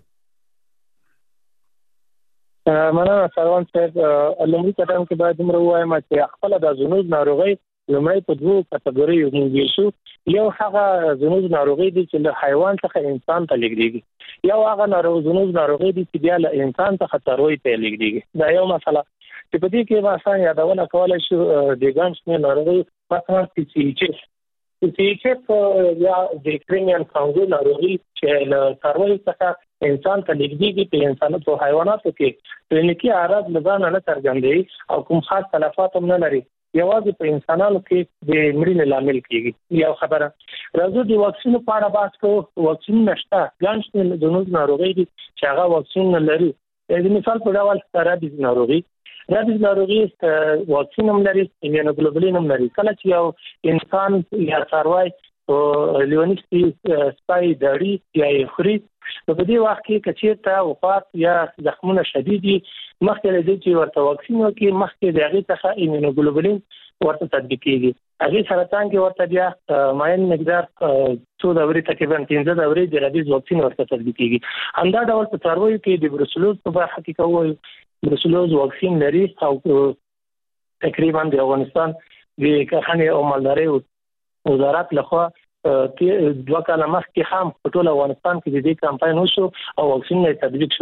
مننه سروان صاحب. لومړی قدم کې باید موږ وایم چې خپل د زنوز ناروغي لومړی په دوه کټګوریو موږ شو. یو هغه زنوز ناروغي دي چې له حیوان څخه انسان ته لیږديږي. یو هغه ناروغ زنوز ناروغي دي چې بیا له انسان څخه څاروي ته لیږديږي. دا یو مسله چې په دې کې واسه یادونه کولای شو د ګانس ناروغي مثلا سی سی ایچ ایف سی ایچ ایف یا د کرینیال کانګو ناروغي چې له څاروي څخه انسان ته لیږديږي. په انسانانو او حیواناتو کې کلینیکي اعراض لږه نه څرګندوي او کوم خاص تلفات هم نه لري. یوازې په انسانانو کې د مړینې لامل کیږي. یو خبره راځو د واکسین په اړه بحث کوو. واکسین نشته. ګانشن د زنوز ناروغي دي چې هغه واکسین نه لري. د مثال په ډول رابیز ناروغي رابیز ناروغي واکسین هم لري ایمونوګلوبولین هم لري. کله چې یو انسان یا څاروی او لیونی سپي دړي یا خوري په دې وخت کې کچېرته وفات یا زخمونه شدید دي مخکې لري چې ورته واکسین وکړي مخکې دغه څخه ایمونوګلوبولین ورته تطبیق کیږي. هغه سرطان کې ورته بیا ماین مقدار څو دورې تقریبا پنځه دورې د رابیز واکسین ورته تطبیق کیږي. همدا ډول په څارویو کې د بروسلوز په برخه کې کوي. بروسلوز واکسین لري او تقریبا د افغانستان د کرهڼې او مالدارۍ وزارت لخوا دوه کاله مخکې هم په ټول افغانستان کې د دې کمپاین وشو او واکسین یې تطبیق شول.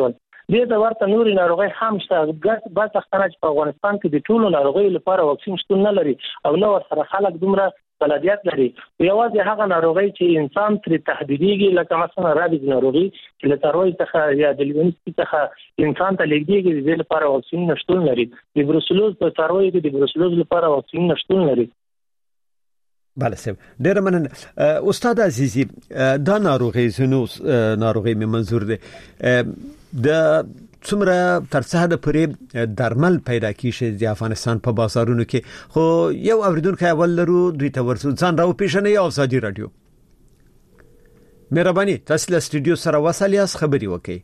دې د ورته نوري ناروغي هم شته ګټ با تختنه په افغانستان کې د ټولو ناروغي لپاره واکسین شتون نه لري او نو سره خلک دومره بلدیت لري یوازې هغه ناروغي چې انسان تر تهدیديږي لکه مثلا رابیز ناروغي چې له تروي څخه یا د لیونیس څخه انسان ته لګيږي د لپاره واکسین نشټون لري د بروسلوز په تروي کې د بروسلوز لپاره واکسین نشټون لري. بله سم ډیر مننه استاد عزیزي دا ناروغي زنو ناروغي می منظور ده د څومره تر څه حد پورې درمل پیدا کیږي د افغانستان په بازارونو کې خو یو اوریدونکو اول لرو دوی ته ورسو ځان راو پیژنې او ازادي رادیو مهرباني تاسو له سټوډیو سره وصلیاس خبري وکړئ.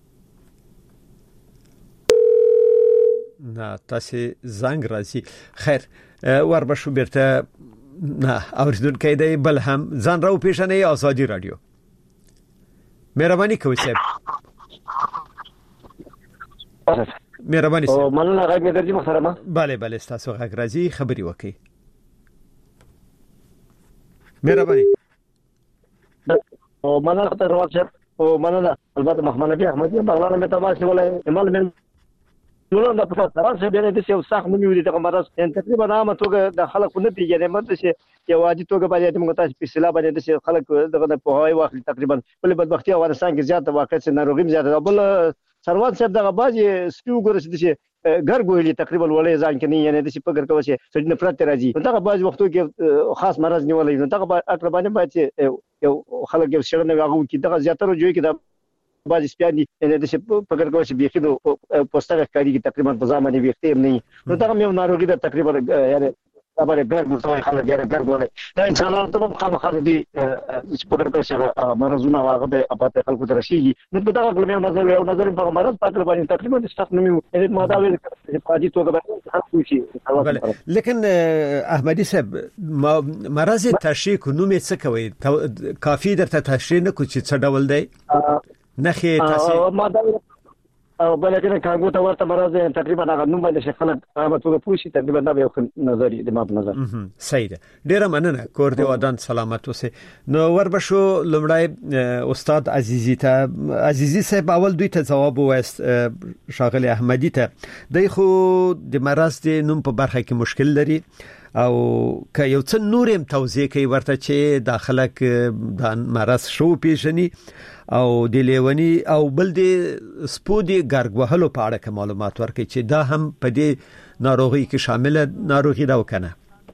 نه تاسو زنګ راځي خیر وربشو بیرته نه اوریدونکو دی بل هم ځان راو پیژنې ازادي رادیو مهرباني کوئ صاحب مهرباني او مننه غږ درځي محترمه. bale bale تاسو غږ راځي خبري وکړئ مهرباني. او مننه تر واتساپ او مننه البته محمد نبی احمدی بغلان مې تماس ولای ایمال من نو دا په تاسو سره د دې یو څاخ مونږ ویل دغه مرز ان تقریبا عامه توګه د خلکو نه پیژنې مته چې یو واجب توګه باندې موږ تاسو په سلا باندې د خلک دغه په هواي واخلي تقریبا بل بدبختي افغانستان کې زیاته واقع چې ناروغي زیاته بل سروان صاحب دغه باجی سپیو ګورس دي چې ګر ګوهلی تقریبا ولې ځان کې نه یعنی د شي پګر کوي چې سړي نفرت راځي دغه باجی وختو کې خاص مرز نیولې نو دغه اقربانه باندې یو خلک یو شرنه هغه کې دغه زیاتره جوړي کې بعض سپیان دي یعنی د شي پګر کوي چې بيخي د پوسټر کاری کې تقریبا په ځامنې ویختې نه نو دغه یو ناروغي د تقریبا یعنی خبره ګر مستوي خلک یې ګر غوړي دا انسانانو ته هم خلک دي چې پګر کوي چې مرزونه هغه به اپاته خلکو ته راشي نو په دغه کلمه نظر یو نظر په مرز پاتل باندې تقریبا د ستاسو نومي یعنی ماده ویل چې پاجي توګه باندې خلک شي. لیکن احمدي صاحب مرز تشریح نوم څه کوي کافي درته تشریح نه کوي چې څه ډول دی نخې تاسو ماده او بلکې کاغو ته ورته مرز تقریبا هغه نوم باندې خلک هغه توګه پوښي تقریبا دا یو نظر دی ما په نظر صحیح ده. ډیره مننه کور دی ودان سلامت اوسه. نو وربشو لمړی استاد عزیزی ته عزیزی صاحب اول دوی ته جواب وایست شاغلی احمدی ته دای خو د مرز د نوم په برخه کې مشکل لري او که یو څه نورم توضیح کوي ورته چې داخلك د مرز شو پیژني او د لیونی او بل د سپودي ګرګ وهلو په اړه کوم معلومات ورکړي چې دا هم په دې ناروغي کې شامل ناروغي دا وکنه.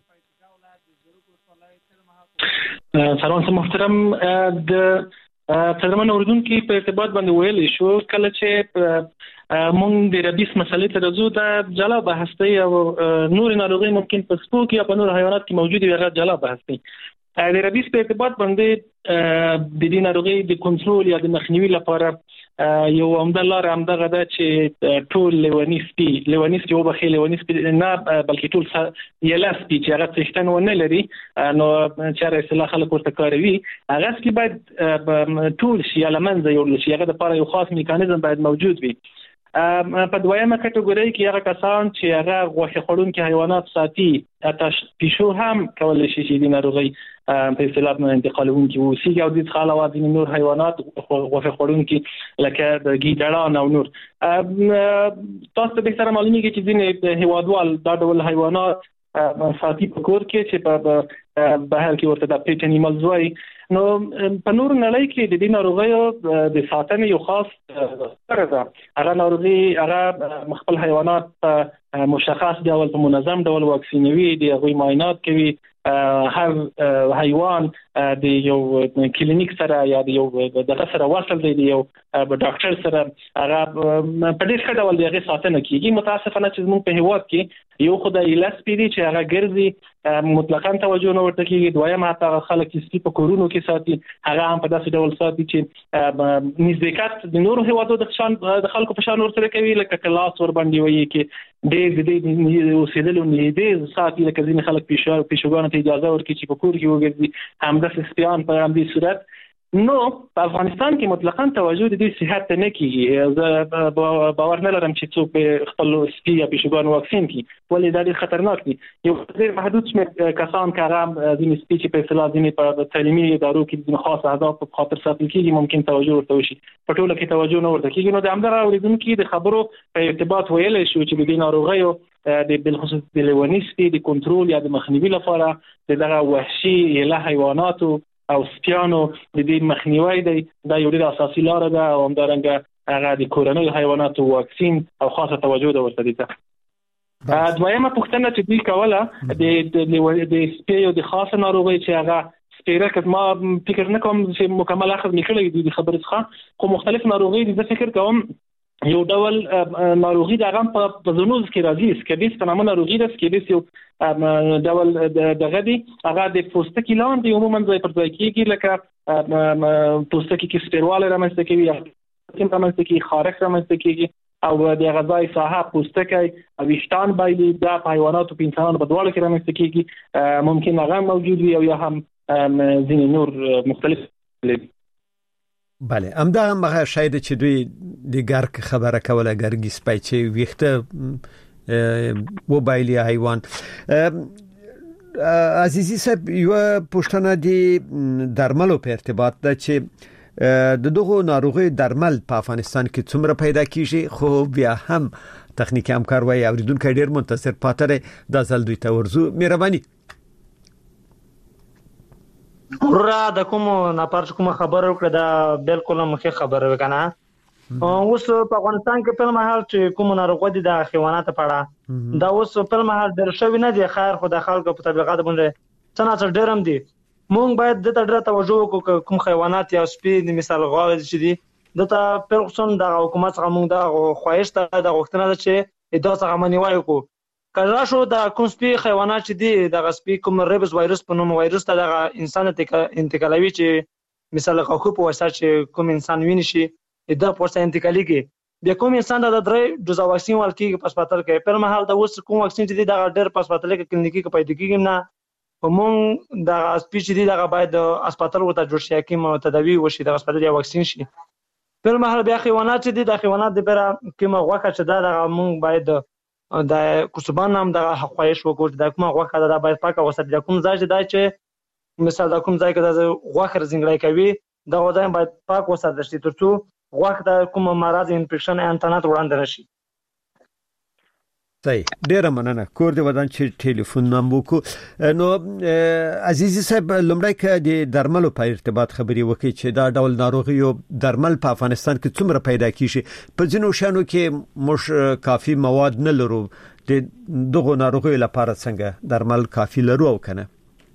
سلام محترم د ترمن اردن کې په ارتباط باندې ویل شو کله چې مونږ د ربیس مسلې ته رجوع د جلا بحث دی او نور ناروغي ممکن په سپو کې یا په نور حیوانات کې موجود وي هغه جلا بحث دی. د ربیس په ارتباط باندې د دې ناروغي د کنټرول یا د مخنیوي لپاره یو عمده لار همدغه ده چې ټول لیونیسپي لیونیسپي او بخیل لیونیسپي نه بلکې ټول یلاسپي چې هغه څښتن ونه لري نو چې اصطلاح خلک ورته کاروي هغه چې باید ټول شي لمنځه یو شي هغه د لپاره یو خاص میکانیزم باید موجود وي. په دویمه کټګوري کې هغه کسان چې هغه غوښه خورونکي حیوانات ساتي تاش پیشو هم کولای شي چې د ناروغي په اصطلاح باندې انتقالونکي او سیګ او د خلاوه د نور حیوانات غوښه خورونکي لکه د ګیدړان او نور تاسو به سره معلومیږي چې ځینې هیوادوال دا ډول حیوانات ساتي په کور کې چې په بهر کې ورته د پیټ انیمالز وایي نو په نور نړۍ کې د دې ناروغیو د ساتنې یو خاص طریقه ده. هغه ناروغي هغه خپل حیوانات په مشخص ډول په منظم ډول واکسینوي د هغوی معاینات کوي هر حیوان د یو کلینیک سره یا د یو دغه سره وصل دی د یو ډاکټر سره هغه په دې ښه ډول دغه ساتنه کیږي. متاسفانه چې موږ په هیواد کې یو خدای لاس پیری چې هغه ګرځي مطلقاً توجه نه ورته کیږي. دویم هغه خلک چې په کورونو کې ساتي هغه هم په داسې ډول ساتي چې نزدېکت د نورو هیوادو د شان د خلکو په شان ورسره کوي لکه کلاس ور باندې وایي کې ډېر دې اوسېدل نه دې ساتي لکه ځینې خلک پیشو پیشوګانو ته اجازه ورکړي چې په کور کې وګرځي همداسې سپیان په همدې صورت نو په افغانستان کې مطلقاً توجه د دې صحت ته نه کیږي. زه باور نه لرم چې څوک خپل سپي یا پیشوګانو واکسین کړي، ولې دا ډېر خطرناک دي. یو ډېر محدود شمېر کسان که هغه ځینې سپي چې په اصطلاح ځینې په تعلیمي ادارو کې ځینې خاص اهدافو په خاطر ساتل کېږي ممکن توجه ورته وشي، په ټوله کې توجه نه ورته کېږي. نو د همدغه اورېدونکي د خبرو په ارتباط ویلی شو چې د دې ناروغیو د بالخصوص د لیوني سپي د کنټرول یا د مخنیوي لپاره د دغه وحشي اله حیواناتو او سپیانو د دې مخنیوی دی دا یو ډېر اساسي لاره ده، او همدارنګه هغه د کورنیو حیواناتو واکسین او خاصه توجه ده ورته دي. دویمه پوښتنه چې دوی کوله د د سپیو د خاصه ناروغۍ چې هغه سپیره، ما فکر نه کوم چې مکمل اخذ نکړی د خبرې څخه، خو مختلف ناروغۍ دي. زه فکر کوم یو ډول ناروغي د هغه په زونوز کې راځي، سکیبیس په نامه ناروغي ده. سکیبیس یو ډول دغه دی، هغه د پوستکي لاندې عموما ځای پر ځای کېږي، لکه پوستکي کې سپیروالی رامنځته کوي یا رامنځته کوي، خارښ رامنځته کېږي، او د هغه ځای ساحه پوستکی او ویښتان بایلي. دا په حیواناتو په انسانانو په دواړو کې رامنځته کېږي، ممکن هغه موجود وي او یا هم ځینې نور مختلف لري. بله، همدا هم شاید چې دوی د ګرګ خبره کوله، ګرګي سپی چې ویښته وبایلي حیوان. عزیزي صاحب، یو پوښتنه د درملو په ارتباط ده چې د دغه ناروغي درمل په افغانستان کې څومره پیدا کیږي، خو بیا هم تخنیکی همکار وایي اوریدونکو ډیر منتظر پاتره د ځل دوی ته ورزو. مهرباني ورا د کوم ناپارچ کوم خبر وکړه دا بالکل مخه خبر وکنه. اوس په افغانستان کې په مهال چې کوم ناروغي دي د حیوانات په اړه دا اوس په مهال در شوی نه دی، خیر خو د خلکو په تبلیغات باندې څنګه ډیرم دي. مونږ باید د تدریس توجه وکړو کوم حیوانات یا سپي د مثال غواړي چې دي دته پر خصوصا د حکومت څخه مونږ د خواهش ته د غوښتنه ده چې دا څنګه منیوي وکړو. کله شو د کوم سپي حیوانات چې دي د سپي کوم ریبس وایرس په نوم وایرس ته د انسان ته انتقالوي چې مثال غوښو په واسطه چې کوم انسان ویني شي دا په واسطه انتقالي کې د کوم انسان د درې دوزه واکسین ورکړي په هسپتال کې. په مهال د اوس کوم واکسین چې دي د ډېر په هسپتال کې کلینیکي کې پیدا کیږي نه، همون د سپي چې دي د باید د هسپتال ورته جوړ شي کې تداوی وشي، د هسپتال یا واکسین شي. په مهال بیا حیوانات چې دي د حیوانات د بره کومه غوښه چې دا د مونږ باید د کوسبان نام د خواهش وکړو د کومه غوښه دا باید پاکه وساتل. د کوم ځای چې مثال د کوم ځای کې د غوښه زنګړای کوي دا ځای باید پاک وساتل شي ترڅو غوښه د کوم مرض انفیکشن انټرنت وړاندې نشي. صحیح، ډیره مننه. کور دی ودان چې ټلیفون نمبر کو. نو عزیزي صاحب، لمړی کې د درملو په ارتباط خبري وکړي چې دا ډول ناروغیو درمل په افغانستان کې څومره پیدا کیږي. په ځینو شانو کې موږ کافي مواد نه لرو، د دغه ناروغیو لپاره څنګه درمل کافي لرو او کنه؟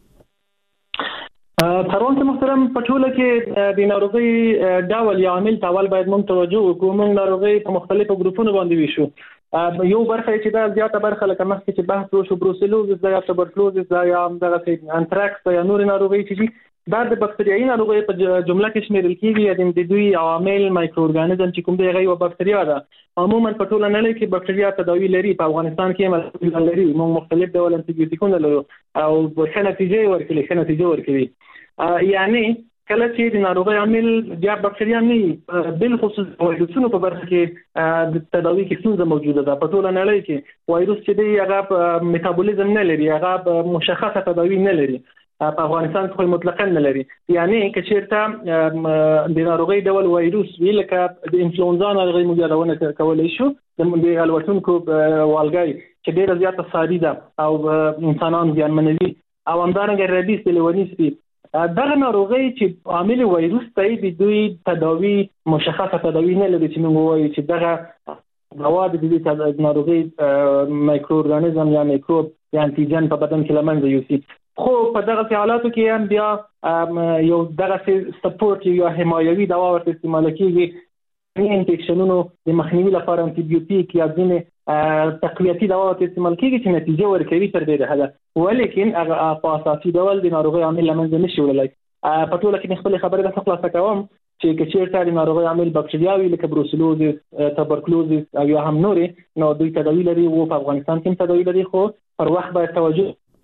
تروان محترم، په ټوله کې د ناروغي ډول یا عامل ډول باید موږ توجه وکړو. موږ ناروغي په مختلفو ګروپونو باندې ویشو. یو برخه چې دا زیاته برخه لکه مخکې چې بحث وشو بروسلوزس دا یا تبرکلوزس دا یا دغه انتراکس یا نور ناروغي چې دا د بکتریایي ناروغي په جمله کې شمیرل کیږي. د دوی عوامل مایکرو ارګانیزم چې کوم دی هغه یو بکتریا ده. عموما په ټوله نړۍ کې بکتریا تداوی لري، په افغانستان کې هم لري. موږ مختلف ډول انټي بیوټیکونه لرو او ښه نتیجې ورکړي ښه نتیجې ورکړي. یعنی کله چې د ناروغي عامل یا بکتریا نه بل خصوص وایرسونو په برخه کې د تداوی کې څه موجوده ده. په ټوله نړۍ کې وایرس چې دی هغه میټابولیزم نه لري، هغه مشخصه تداوی نه لري. په افغانستان کې مطلقاً نه لري. یعنی که چیرته د ناروغي ډول وایرس وی لکه د انفلونزا ناروغي موږ یادونه کولای شو، د الوتونکو والګي چې ډیره زیاته ساري ده او انسانان زیانمنوي، او همدارنګه ریبیس د لیوني سپي. دغه ناروغي چې عامل وایرس ته د دوی تداوی مشخصه تداوی نه لري چې موږ وایو چې دغه مواد د دې ناروغي مایکرو ارګانیزم یا میکروب یا انټیجن په بدن کې لمنځه یوسي. خو په دغه حالاتو کې هم بیا یو دغه سپورټ یا حمایوي دوا ورته استعمال کیږي. انفیکشنونو د مخنیوي لپاره انټي بیوټیک یا ځینې تقویتي دوا ورته استعمال کیږي چې نتیجه ورکوي تر ډیره حده، ولیکن هغه په اساسي ډول د ناروغي عامل لمنځه نشي وړلای. په ټوله کې خپل خبرې د خلاصه کوم چې که چیرته د ناروغي عامل بکتریاوي لکه بروسلوزس، تبرکلوزس او یا هم نورې، نو دوی تداوی لري او په افغانستان کې تداوی لري، خو پر وخت باید توجه شي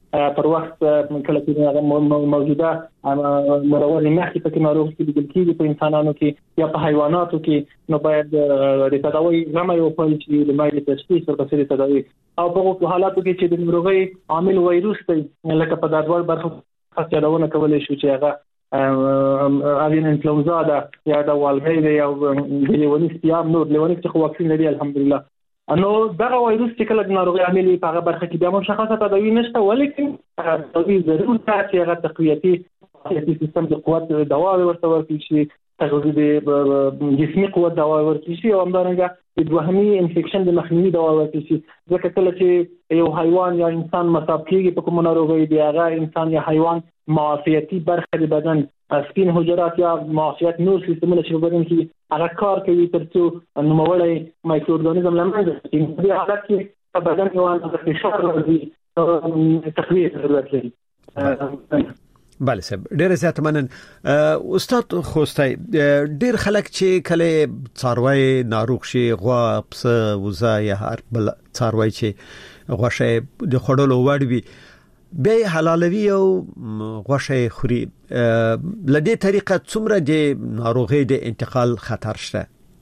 پر وخت کله چې موجوده مرور مخکې په ناروغي کې د کېږي په انسانانو کې یا په حیواناتو کې نو باید د تداوی غمه یو په چې د مایل تشخیص او د تداوی او په حالاتو کې چې د ناروغي عامل وایروس دی لکه په دادوال برخه خاصه کولای شو چې هغه اوین انفلونزا ده یا د والغې یا د لیونیس یا نور لیونیس چې واکسین لري الحمدلله نو دا وایروس چې کله د ناروغي عامل په هغه برخه کې بیا مشخصه تداوی نشته ولیکن تداوی ضروري ده چې هغه تقویتي سیستم د قوت دوا ورته ورکړي شي تغذیه د جسمي قوت دوا ورکړي شي او همدارنګه د دوهمي انفیکشن د مخنیوي دوا ورکړي شي ځکه کله چې یو حیوان یا انسان مصاب کیږي په کوم ناروغي دی هغه انسان یا حیوان معافیتي برخه د بدن سپین حجرات یا معافیت نور سیستمونه چې بدن کې هغه کار کوي ترڅو نوموړی مایکرو ارګانیزم لمنځه ځي په حالت کې په بدن کې وانه فشار راځي تقویه ضرورت لري. بله صاحب ډیر زیات منن استاد خوستای ډیر خلک چې کله څاروي ناروغ شي غوا پس وزا یا هر بل څاروي چې غوښه د خړلو وړ وي به حلالوي او غوښه خوري لدې طریقه څومره د ناروغي د انتقال خطر شته؟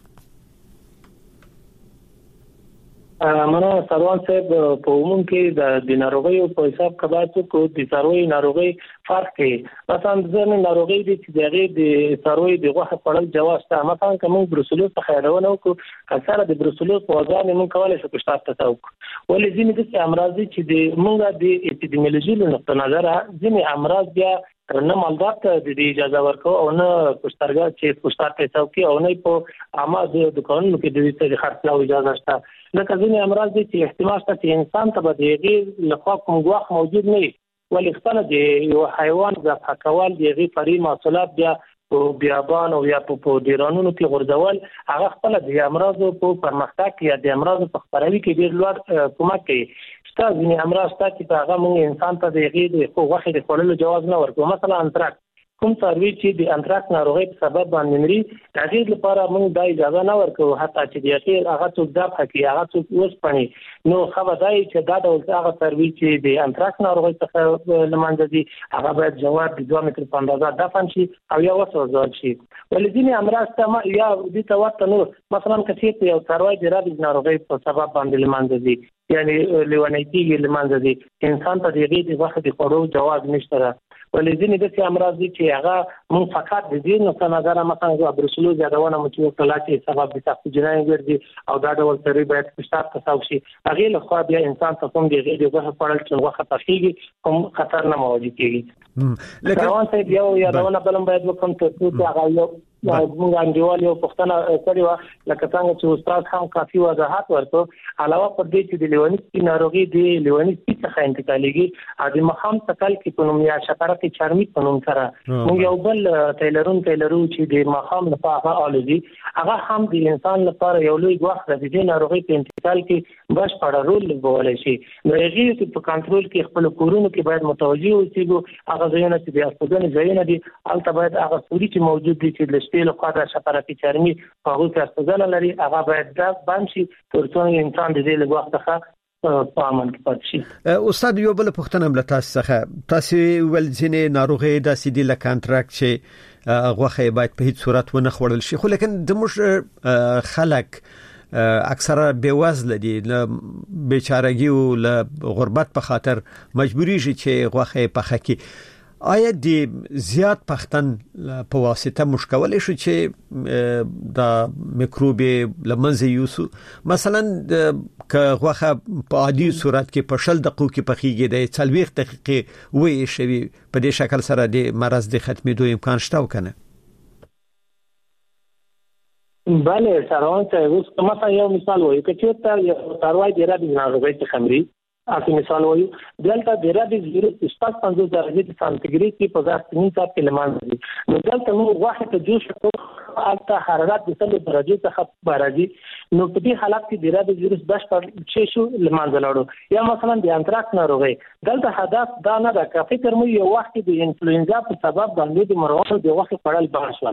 منه سروان صاحب په عموم کې د ناروغي په حساب کباتو کو د څاروي ناروغي فرق کوي. مثلا ځینې ناروغي دي چې دغه د څاروي د غوښه خورل جواز ته مثلا کوم بروسلوز څخه راونه کو کثره د بروسلوز په ځان موږ کولای شو پښتات تاسو ولې ځینې د امراض چې د موږ د اپیډیمیولوژي له نقطه نظر ځینې امراض بیا نه مالدار ته د اجازه ورکو او نه پښترګه چې پښتات تاسو کې او نه په عامه د قانون کې د دې خرڅلاو اجازه شته. لکه ځینې امراض دي چې احتمال شته چې انسان ته به دغه لخوا کوم غوښ موجود نه وي ولې خپل د یو حیوان د حکوال دغه پرې محصولات بیا په بیابان او یا په ډیرانونو کې غورځول هغه خپل د امراض په پرمختګ یا د امراض په خپروي کې ډیر لوړ کومک کوي. شته ځینې امراض شته چې هغه موږ انسان ته دغه د غوښې د خورلو جواز نه ورکوي. مثلا انتراکس کوم څاروي چې د انتراکس ناروغي په سبب باندې مري هغه لپاره موږ د اجازه نه ورکوو حتی چې د اخیر هغه څوک د حقي هغه څوک اوس پني نو خبرداري چې دا ډول هغه څاروي چې د انتراکس ناروغي څخه لمانځي دي هغه باید جواب د دوه متر په اندازه دفن شي او یا وسوځول شي. ولې امراض ته یا د توت نور مثلا کثیر یو څاروي د رابط ناروغي په سبب باندې لمانځي یعنی لیونیتي لمانځي انسان ته دغه د وخت د خورو جواز نشته. ولې ځینې د امراض دي چې هغه مون فقط د دې نو څنګه مثلا بروسلوز یادونه مو چې کلاچې سبب د تاسو جنای ګرځي او دا ډول سری باید پښتات تاسو شي هغه له خو بیا انسان ته کوم دی غوښه خپل چې غوښه تخیږي کوم خطر نه موجود کیږي. لکه روان ته یو یادونه بلم باید وکم ته څه هغه یو موږ انډیوال یو پښتنه کړی و لکه څنګه چې استاد هم کافي وضاحت ورکړ علاوه پر دې چې د لیونیس ناروغي دی لیونیس څخه انتقالېږي ا د مخام تکل کې په نوم یا شکرات چرمی په نوم سره موږ یو بل ټیلرون ټیلرو چې د مخام لپاره الوزي هغه هم د انسان لپاره یو لوی ګواښ دی د ناروغي په انتقال کې بش پړه رول لګولای شي. نو هغه په کنټرول کې خپل کورونو کې باید متوجي اوسېږو هغه ځایونه چې د استودنې ځایونه دي البته باید هغه سوري چې موجود دي چې د له خاطر شفراتي چرمي هغه څه استدلال لري هغه باید دا باندې شي ترڅو انسان د دې لږ وخت څخه په امن کې پاتې شي. استاد یو بل پوښتنه مله تاسو څخه تاسو ول ځینې ناروغي د سیدي له کانټراکټ چې غوښه باید په هیڅ صورت ونه خوړل شي خو لیکن د موږ خلک اکثره بیوزل دي له بیچارهګي او له غربت په خاطر مجبوري شي چې غوښه پخه کی آیا د زیات پختن په واسطه مشکل شو چې د میکروبي لمنځه یوسو مثلا که غوخه په عادي صورت کې په شل دقیقو کې پخېږي د څلوېښت دقیقې وې شوي په دې شکل سره د مرض د ختمېدو امکان شته وکنه؟ بله سروان ته اوس مثلا یو مثال وایي که چېرته یو څاروی د رابطې ناروغۍ څخه مري اته مثال وایو دلته د رابطې ویروس شپږ پنځوس درجې سانتیګریډ کې په ځای سنین ته لمانځي نو دلته موږ واحد ته جوش کوو البته حرارت د څلور درجې څخه راځي نو په دې حالت کې د رابطې ویروس بشپړ چې شو لمانځل اړو یا مثلا د انتراکس ناروغي دلته هدف دا نه ده که فکر مو یو وخت د انفلوئنزا په سبب باندې د مروان د وخت پړل بحث ول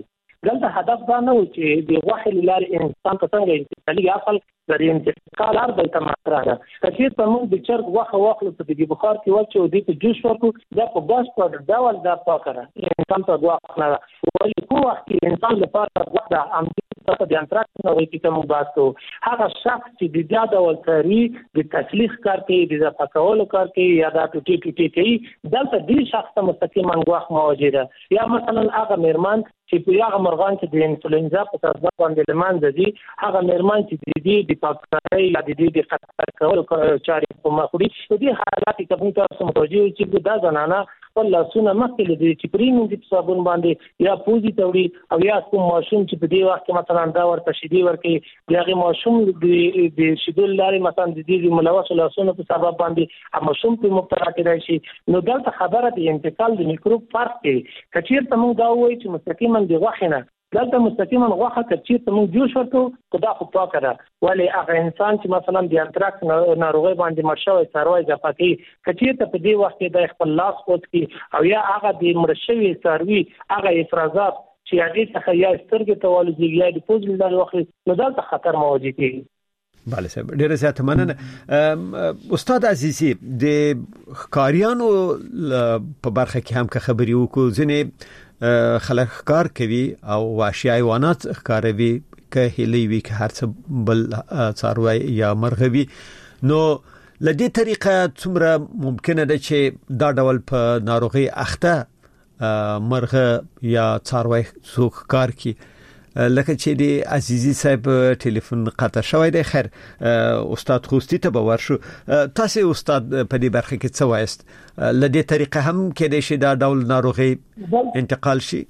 دلته هدف دا نه و چې د غوښې لارې انسان ته څنګه انتقالي اصل د انتقال ار دلته مطرح ده. کچې په موږ د چرګ غوښه واخلو په دې بخار کې واچو دې ته جوش ورکړو دا په ګاز په ډول دا پاکره انسان ته غوښه نه ولې کوم وخت کې انسان لپاره غوښه د امنیت د انتراکشن او کې کوم باسو هغه شخص چې د دا ډول کاری د تسلیخ کار کوي د ځپاکولو کار کوي یا د ټوټي ټوټي کوي دلته دې شخص ته مستقیما غوښه موجوده یا مثلا هغه مرمان چې په هغه مرغان چې د انفلوئنزا په سبب باندې لمانځي دي هغه مرمان چې د دې د پاکۍ یا د دې د خطر کولو چارې په مخوري په دې حالات کې کوم تاسو متوجه چې دا زنانه ولا سونه مخکې لري چې پرېمون دي په صابون باندې یا پوزي توړي او یا کوم ماشوم چې په دې وخت کې مثلا دا ورته شیدې ورکړي دغه ماشوم د د شیدول لارې مثلا د دې ملوث لاسونو په سبب باندې ماشوم په مبتلا کېدای شي نو دلته خبره د انتقال د میکروب فرق دی کچیر ته موږ دا وایو چې مستقیما د غوښنه دلته مستقیما غوښه کچیر ته موږ جوش ورکړو خدا خو پاکه ده ولی هغه انسان چې مثلا د انتراکس ناروغي باندې مرشوي څاروي ځپاکي کچیر ته په دې وخت کې د خپل لاس قوت کی او یا هغه د مرشوي څاروي هغه افرازات چې هغه څخه یا سترګې ته والي یا د پوز لاره وخت نو دلته خطر موجود دی. بله صاحب ډیره زیاته مننه. استاد عزیزي د کاریانو په برخه کې هم که خبري وکړو ځنه خلک ښکار کوي او وحشي حیوانات ښکاروي که هلي وي که هر څه بل څاروي یا مرغوي نو لدې طریقه څومره ممکنه ده چې دا ډول په ناروغي اخته مرغه یا څاروي څوک ښکار کوي لکه چې دی عزیزي صاحب ټلیفون قطع شوی دی. خیر استاد خوستی ته به ورشو. تاسو استاد په دې برخه کې څه وایست لدې طریقه هم کې د شي دا ډول ناروغي انتقال شي؟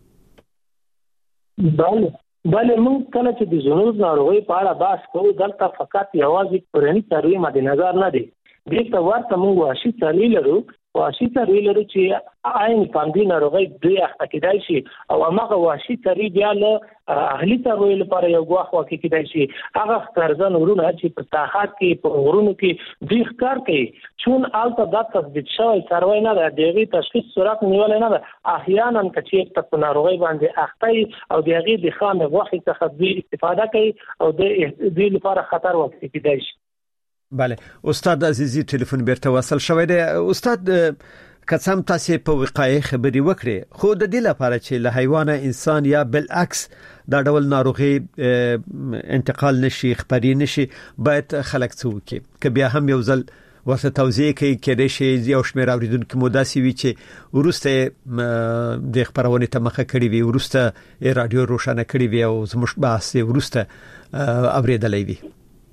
بله بله موږ کله چې د زونوز ناروغي په اړه بحث کوو دلته فقط یوازې کورني څاروي مد نظر نه دی دې ته ورته موږ وحشي څاروي لرو وحشي څاروي لرو چې عین پاندې ناروغي دوی اخته کېدای شي او هغه وحشي څاروي بیا له اهلي څاروي لپاره یو غوښه واقع کېدای شي هغه ښکارځن ورونه چې په ساحات کې په غرونو کې دوی ښکار کوي چون البته دا تثبیت شوی څاروي نه ده دغه تشخیص صورت نیول نه ده احیانا کچې په ناروغي باندې اخته او دغه د خام غوښه څخه دوی استفاده کوي او د دې لپاره خطر واقع کېدای شي. بله استاد عزیزي ټلیفون بیرته وصل شوی دی. استاد قسم تاسو په وقایع خبري وکړي خو د دې لپاره چې له حیوان انسان یا بالعکس دا ډول ناروغي انتقال نشي خبري نشي باید خلک څه وکړي که بیا هم یو ځل ورته توضیح کوي کېدای شي یو شمېر اوریدونکو موداسي وي چې ورسته د خبرونه ته مخه کړی وي ورسته رادیو روشنه کړی وي او زموږ بحث ورسته اوریدلای وي.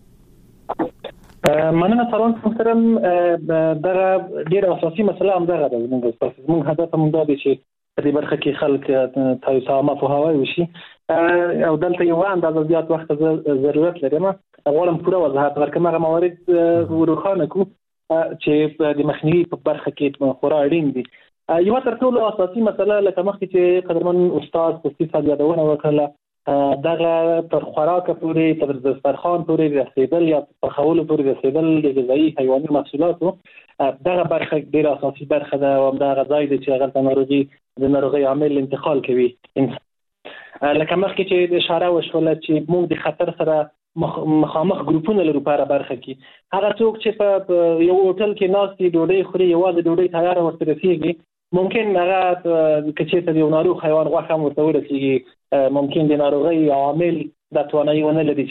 مننه سلام محترم دغه ډیره اساسي مسله هم دغه ده موږ تاسو موږ هدف هم دا دی چې په دې برخه کې خلک تاسو سم په هوا وشي او دلته یو اندازه زیات وخت ضرورت لري ما غواړم پوره وضاحت ورکړم هغه موارد وروخانه کو چې د مخنیوي په برخه کې خورا اړین دي. یو تر ټولو اساسي مسله لکه مخکې چې قدرمن استاد خوستی صاحب یادونه وکړه دغه تر خوراک پورې تر دسترخوان پورې رسیدل یا په خولو پورې رسیدل د غذایی حیواني محصولاتو دغه برخه ډیره اساسي برخه ده او دغه ځای دی چې هغه ناروغي د ناروغي عامل انتقال کوي. لکه مخکې چې اشاره وشوله چې موږ د خطر سره مخامخ ګروپونه لرو په برخه کې هغه څوک چې په یو هوټل کې ناستي ډوډۍ خوري یوازې ډوډۍ تیار ورته رسیږي ممکن هغه کچې ته یو ناروغ حیوان غوښه هم ورته ورسیږي ممکن د ناروغي عامل د توانایي ونه لري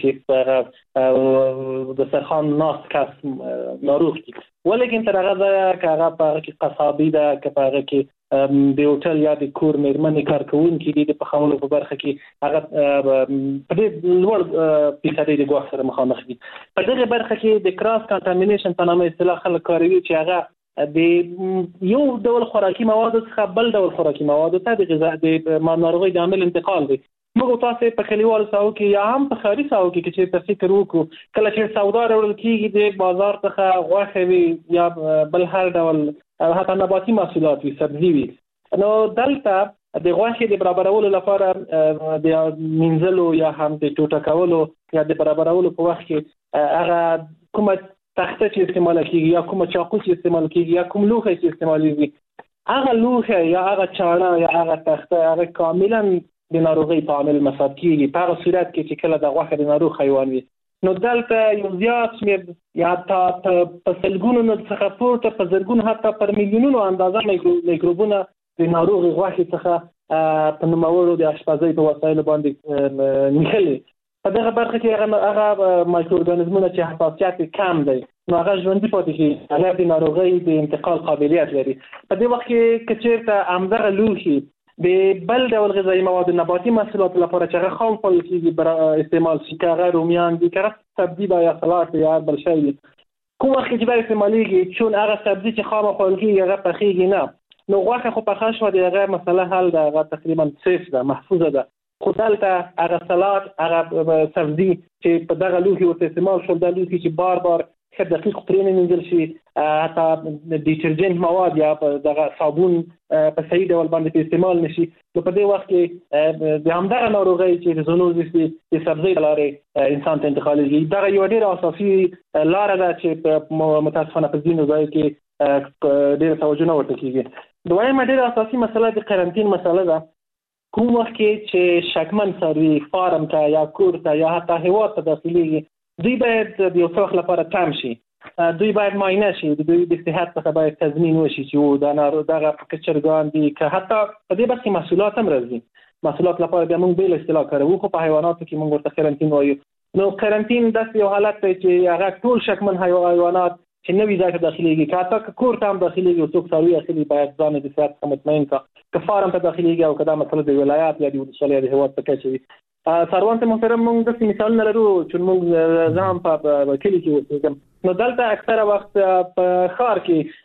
چې د سرخان ناست کس ناروغ کی ولیکن تر هغه ځای هغه په کې قصابي ده که په هغه کې د هوټل یا د کور مېرمنې کارکوونکي دي په خولو په برخه کې هغه په دې لوړ فیصدي د غوښه سره مخامخ دي. په دغه برخه کې د کراس کانټامینیشن په نامه اصطلاح خلک کاروي چې هغه د یو ډول خوراکي مواد څخه بل ډول خوراکي مواد ته د غذا د ناروغي د عامل انتقال دی. موږ تاسو په کلیوالو ساحو کې یا هم په ښاري ساحو کې چې تاسو فکر وکړو کله چې سودا راوړل کیږي د بازار څخه غوښه وي یا بل هر ډول حتی نباتي محصولات وي سبزي وي نو دلته د غوښې د برابرولو لپاره د منځلو یا هم د ټوټه کولو یا د برابرولو په وخت کې هغه کومه تخته چې استعمال کیږي یا کومه چاقو چې استعمال کیږي یا کوم لوښي چې استعمالېږي هغه لوښي یا هغه چاړه یا هغه تخته هغه کاملا د ناروغي په عامل مصاب کیږي. په هغه صورت کې چې کله د غوښه د ناروغ حیوان وي نو دلته یو زیات شمېر یا تا په سلګونو نه څخه پورته په زرګونو حتی پر میلیونونو اندازه میکروبونه د ناروغ غوښې څخه په نوموړو د اشپزۍ په وسایلو باندې نښلي. په دغه برخه کې هغه مایکرو ارګانیزمونه چې حساسیت کم دی نو هغه ژوندي پاتې کېږي، هغه د ناروغۍ د انتقال قابلیت لري. په دې وخت کې که چېرته همدغه لوښي د بل ډول غذایي مواد نباتي محصولاتو لپاره چې هغه خام خوړل کېږي بر استعمال شي، که هغه رومیان دي، که هغه سبزي ده یا سلات یا بل شی وي، کوم وخت چې به استعمالېږي چون هغه سبزي چې خامه خوړل کېږي هغه پخېږي نه، نو غوښه خو پخه شوه د هغه مسله حل ده، هغه تقریبا سیف ده، محفوظه ده. خو دلته هغه سلات هغه سبزي چې په دغه لوښي ورته استعمال شول، دا لوښي چې بار بار ښه دقیق پرې نه مینځل شي، حتی ډیټرجنټ مواد یا دغه صابون په صحیح ډول باندې په استعمال نشي، نو په دې وخت کې د همدغه ناروغۍ چې د زونوزیس دي د سبزۍ له لارې انسان ته انتقالېږي. دغه یوه ډېره اساسي لاره ده چې متاسفانه په ځینو ځایو کې ډېره توجه نه ورته کېږي. دویمه ډېره اساسي مسله د قرنطین مسله ده. کوم وخت کې چې شکمن څاروي فارم ته یا کور ته یا حتی هېواد ته داخلېږي دوی باید د یو څه وخت لپاره تم شي، دوی باید معاینه شي، د دوی د صحت څخه باید تضمین وشي چې دا ناروغ دغه کچرګان دي، که حتی په دې بس کې محصولات هم راځي. محصولات لپاره بیا موږ بېل اصطلاح کاروو، خو په حیواناتو کې موږ ورته قرنطین وایو. نو قرنطین داسې یو حالت دی چې هغه ټول شکمن حیوانات چې نوي ځای ته داخلېږي، که حتی کور ته هم داخلېږي او څوک څاروي اخلي باید ځان د صحت څخه مطمئن کړه، که فارم ته داخلېږي او که دا مثلا د ولایت یا د ولسوالۍ یا د هېواد په کچه وي. څاروان ته محترم موږ داسې مثالونه لرو چې موږ زه هم په کلي کې اوسېږم، نو دلته اکثره وخت په ښار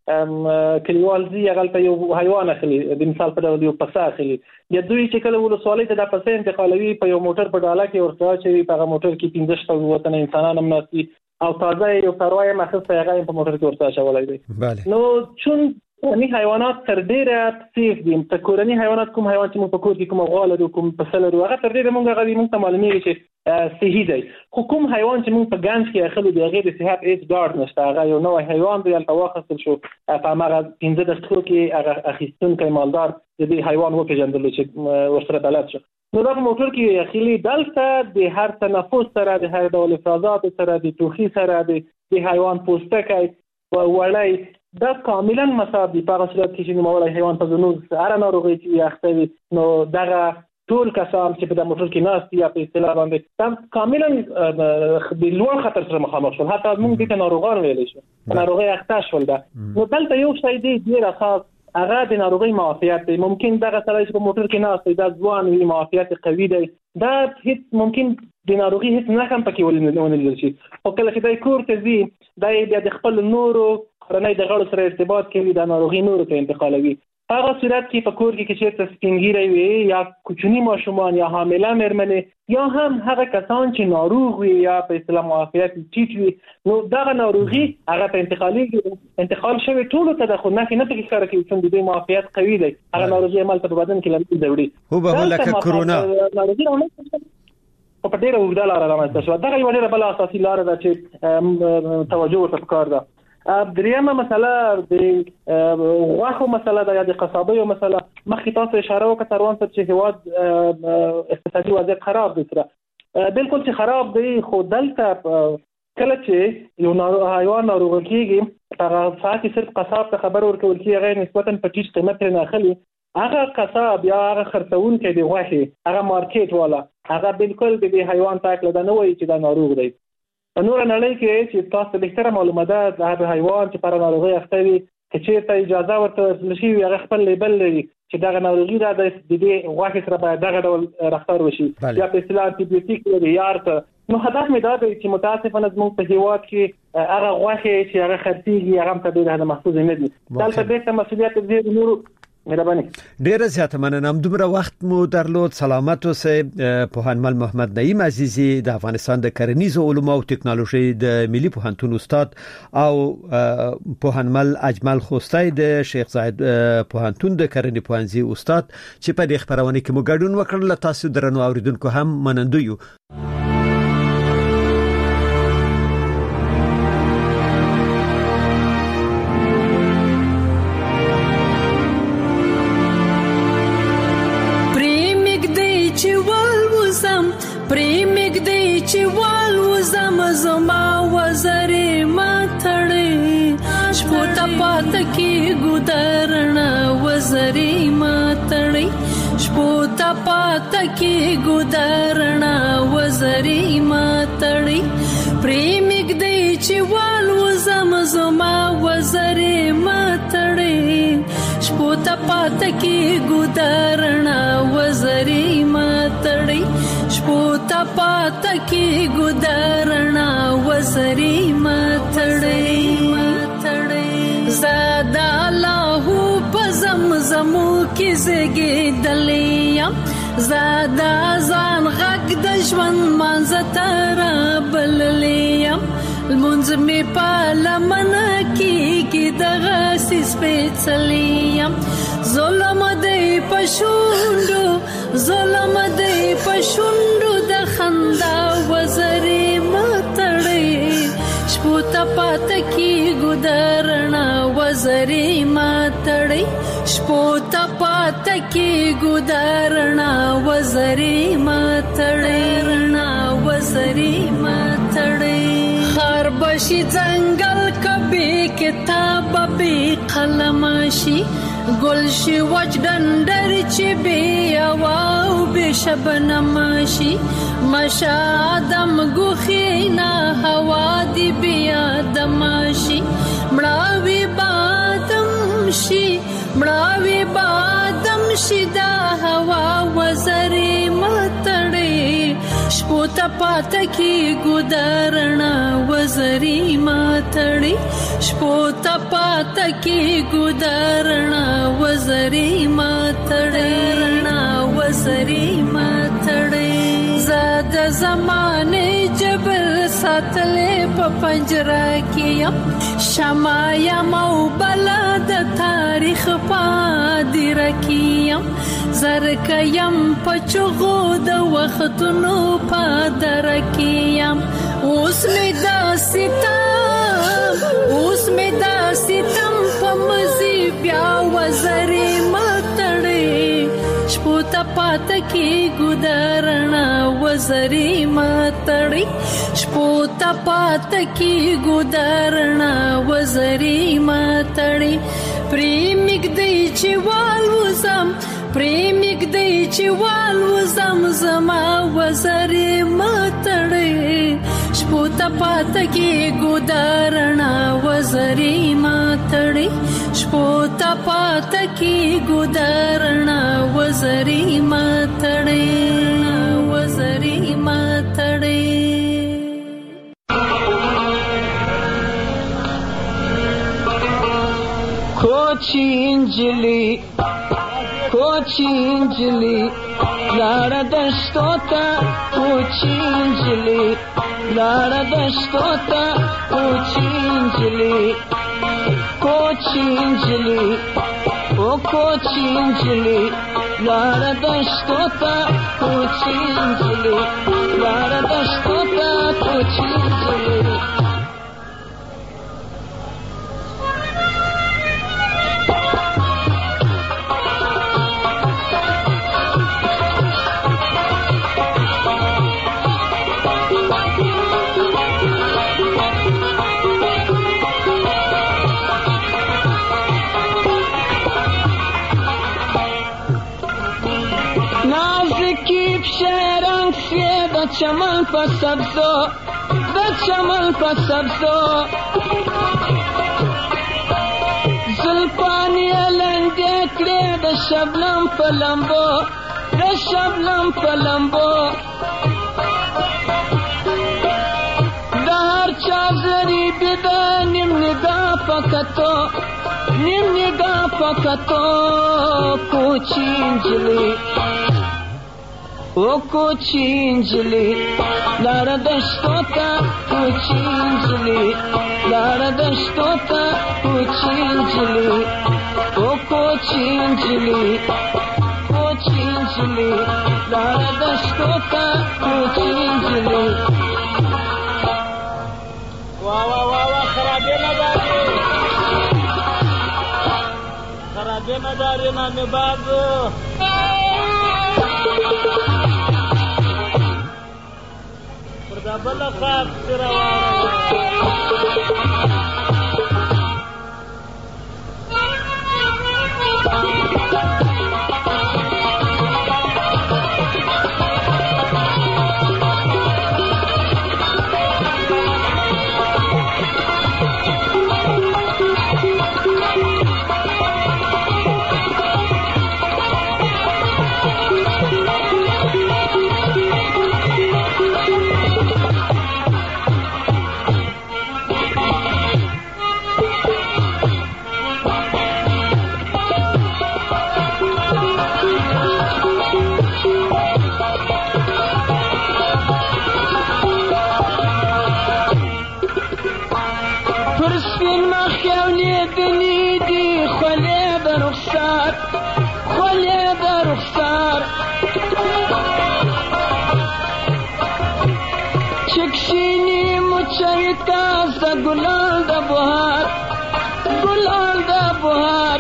کې کلیوال ځي هغلته یو حیوان اخلي، د مثال په ډول یو پسه اخلي، یا دوی چې کله ولسوالۍ ته دا پسه انتقالوي په یو موټر په ډاله کې ورته اچوي، په هغه موټر کې پنځه شپږ وطنه انسانان هم ناست وي او تازه یو څاروی هم اخیستی هغه یې په موټر کې ورته اچولی دی. نو چون کورني حیوانات تر ډېره سیف دي، ته کورني حیوانات کوم حیوان چې موږ په کور کې کوم غوا لرو کوم پسه لرو هغه تر ډېره موږ هغه موږ ته معلومېږي چې صحي دی، خو کوم حیوان چې موږ په ګنج کې اخلو د هغې د صحت هېڅ ډاډ نشته، هغه یو نوی حیوان دی هلته واخیستل شو، په هماغه پنځه دقیقو کې هغه اخیستونکی مالدار د دې حیوان وپېژندلو چې ورسره بلد شو، نو دا په موټر کې اخلي. دلته د هر تنفس سره د هر ډول افرازاتو سره د ټوخي سره د حیوان پوستکی وړی دا کاملا مصاب دي. په هغه صورت کې چې نوموړی حیوان په زونوز هره ناروغۍ چې وي اخته وي نو دغه ټول کسان چې په دغه موټر کې ناست دي یا په اصطلاح باندې دا کاملا د لوړ خطر سره مخامخ شول، حتی موږ دې ته ناروغان ویلی شو، په ناروغۍ اخته شول. ده نو دلته یو شی دی ډېر اساس هغه د ناروغۍ معافیت دی. ممکن دغه سړی چې په موټر کې ناست دی دا ځوان وي، معافیت قوي دی، دا هیڅ ممکن د ناروغي هیڅ نښه هم پکې ونه لیدل شي، خو کله چې دی کور ته ځي دا یې بیا د خپل نورو کورنۍ د غړو سره ارتباط کوي، دا ناروغي نورو ته انتقالوي. هغه صورت کې په کور کې که چېرته سپین ږیری وي یا کوچني ماشومان یا حامله مېرمنې یا هم هغه کسان چې ناروغ وي یا په اصطلاح معافیت ټیټ وي، نو دغه ناروغي هغه ته انتقالېږي، انتقال شوی ټولو ته ده، خو نښې نه پکې ښکاره کوي چون د دوی معافیت قوي دی، هغه ناروغي همالته په بدن کې له منځه وړي. هو لکه کرونا ناروغي رامنځته په ډېره اوږده لاره رامنځته شوه. دغه یوه ډېره بله اساسي لاره ده چې توجه ورته پکار ده. دریمه مسله د غوښو مسله ده یا د قصابیو مسله. مخکې تاسو اشاره وکړه څاروان صاحب چې هېواد اقتصادي وضعیت خراب دی سره، بلکل چې خراب دی، خو دلته کله چې یو حیوان ناروغه کېږي په هغه ساعت کې صرف قصاب ته خبر ورکول کېږي، هغه یې نسبتا په ټیټ قیمت ترې نه اخلي. هغه قصاب یا هغه خرڅونکی د غوښې هغه مارکیټ والا هغه بلکل د دې حیوان ته هکله دا نه وایي چې دا ناروغ دی. په نوره نړۍ کې چې تاسو ته بهتره معلومه ده د هر حیوان چې پر ناروغۍ اخته وي که چېرته اجازه ورته ورکړل شوي وي هغه خپل لیبل لري چې دغه ناروغي ده د دې غوښې سره باید دغه ډول رفتار وشي یا په اصطلاح انټي لري یا ارته. نو هدف مې دا دی چې متاسفانه زموږ په هېواد کې هغه غوښې چې هغه خرڅېږي هغه هم ته ډېر محفوظ نه دي. دلته بېرته مسؤلیت د نورو مهرباني. ډیره زیاته مننه. دومره وخت مو درلود. سلامت اوسئ. پوهنمل محمد نعیم عزیزی د افغانستان د کرنیزو علومو او ټکنالوژي د ملي پوهنتون استاد او پوهنمل اجمل خوستی د شیخ زاید پوهنتون د کرنې پوهنځي استاد چې په دې خبرونه کې مو ګډون وکړل. تاسو درنو اوریدونکو هم منندوی یو. پات کې ګودرنا وزري ماتړي شپو ته پات کې ګودرنا وزري ماتړي پریمګ دی چې وال وزم زما وزري ماتړي شپو ته پات کې ګودرنا وزري ماتړي شپو ته پات کې ګودرنا وزري ماتړي زادا لاهو پزمزمو کې زګیدلیم زادا ځان غږ د ژوند منځ تر بللیم المنځ می پالمن کې کې دغه سیس پېڅلیم ظلم دی پښوندو ظلم دی پښوندو د خندا وزري ماتړي شپو ته پات کې ګودرنا وزري ماتړي شپو ته پات کې ګودرنا وزري ماتړي رنا وزري ماتړي خر بشي ځنګل کبي کتاب به قلم شي ګل شي وچ ډندر چې بي او به شبنم شي مشادم غخینا هوا دی بیا دمشي مړاوي بادم شي مړاوي بادم شي دا هوا وزري ماتړي شپو ته پات کې ګودرنا وزري ماتړي شپو ته پات کې ګودرنا وزري ماتړي رنا وزري ماتړي زاد زمانه جبل ساتلې په پنجره کې شمع یم او بلا د تاریخ پادر کیم زرک یم پچغو د وختونو پادر کیم اوس می دا ستم اوس می دا ستم په مزي بیا وزري ماتړي شپو ته پات کې ګودرنا وزري ماتړي شپو ته پات کې ګودرنا وزري ماتړي پریمګ دی چې والوزم پریمګ دی چې والوزم زما وزري ماتړي شپو ته پات کې ګودرنا وزري ماتړي شپو ته پات کې ګودرنا وزري ماتړي وزري ماتړي کوچی انجلی کوچی انجلی لار دشتو تا کوچی انجلی لار دشتو تا کوچی انجلی کوچی انجلی او کوچی انجلی لار دشتو تا کوچی انجلی لار دشتو تا کوچی انجلی چمن په سبزو د چمن په سبزو زلفانی لنډې کړې د شبنم په لمبو د شبنم په لمبو د هر چا زری بد نیم نگاه پکتو نیم نگاه پکتو کوچی انجلی او کوچی انجلی لار دشتو تا کوچی انجلی لار دشتو تا کوچی انجلی او کوچی انجلی کوچی انجلی لار دشتو تا کوچی انجلی واہ واہ واہ واہ خرابی نداری خرابی نداری نامی بازو بل خاص روانه مخیولی دلی دی خلی برخصار خلی برخصار چکشینی مچریتا سا گلال دا بہار گلال دا بہار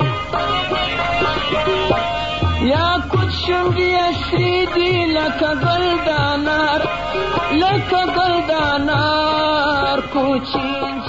یا کچھ شنگی اسری دی لکا گلدانار لکا گلدانار کوچین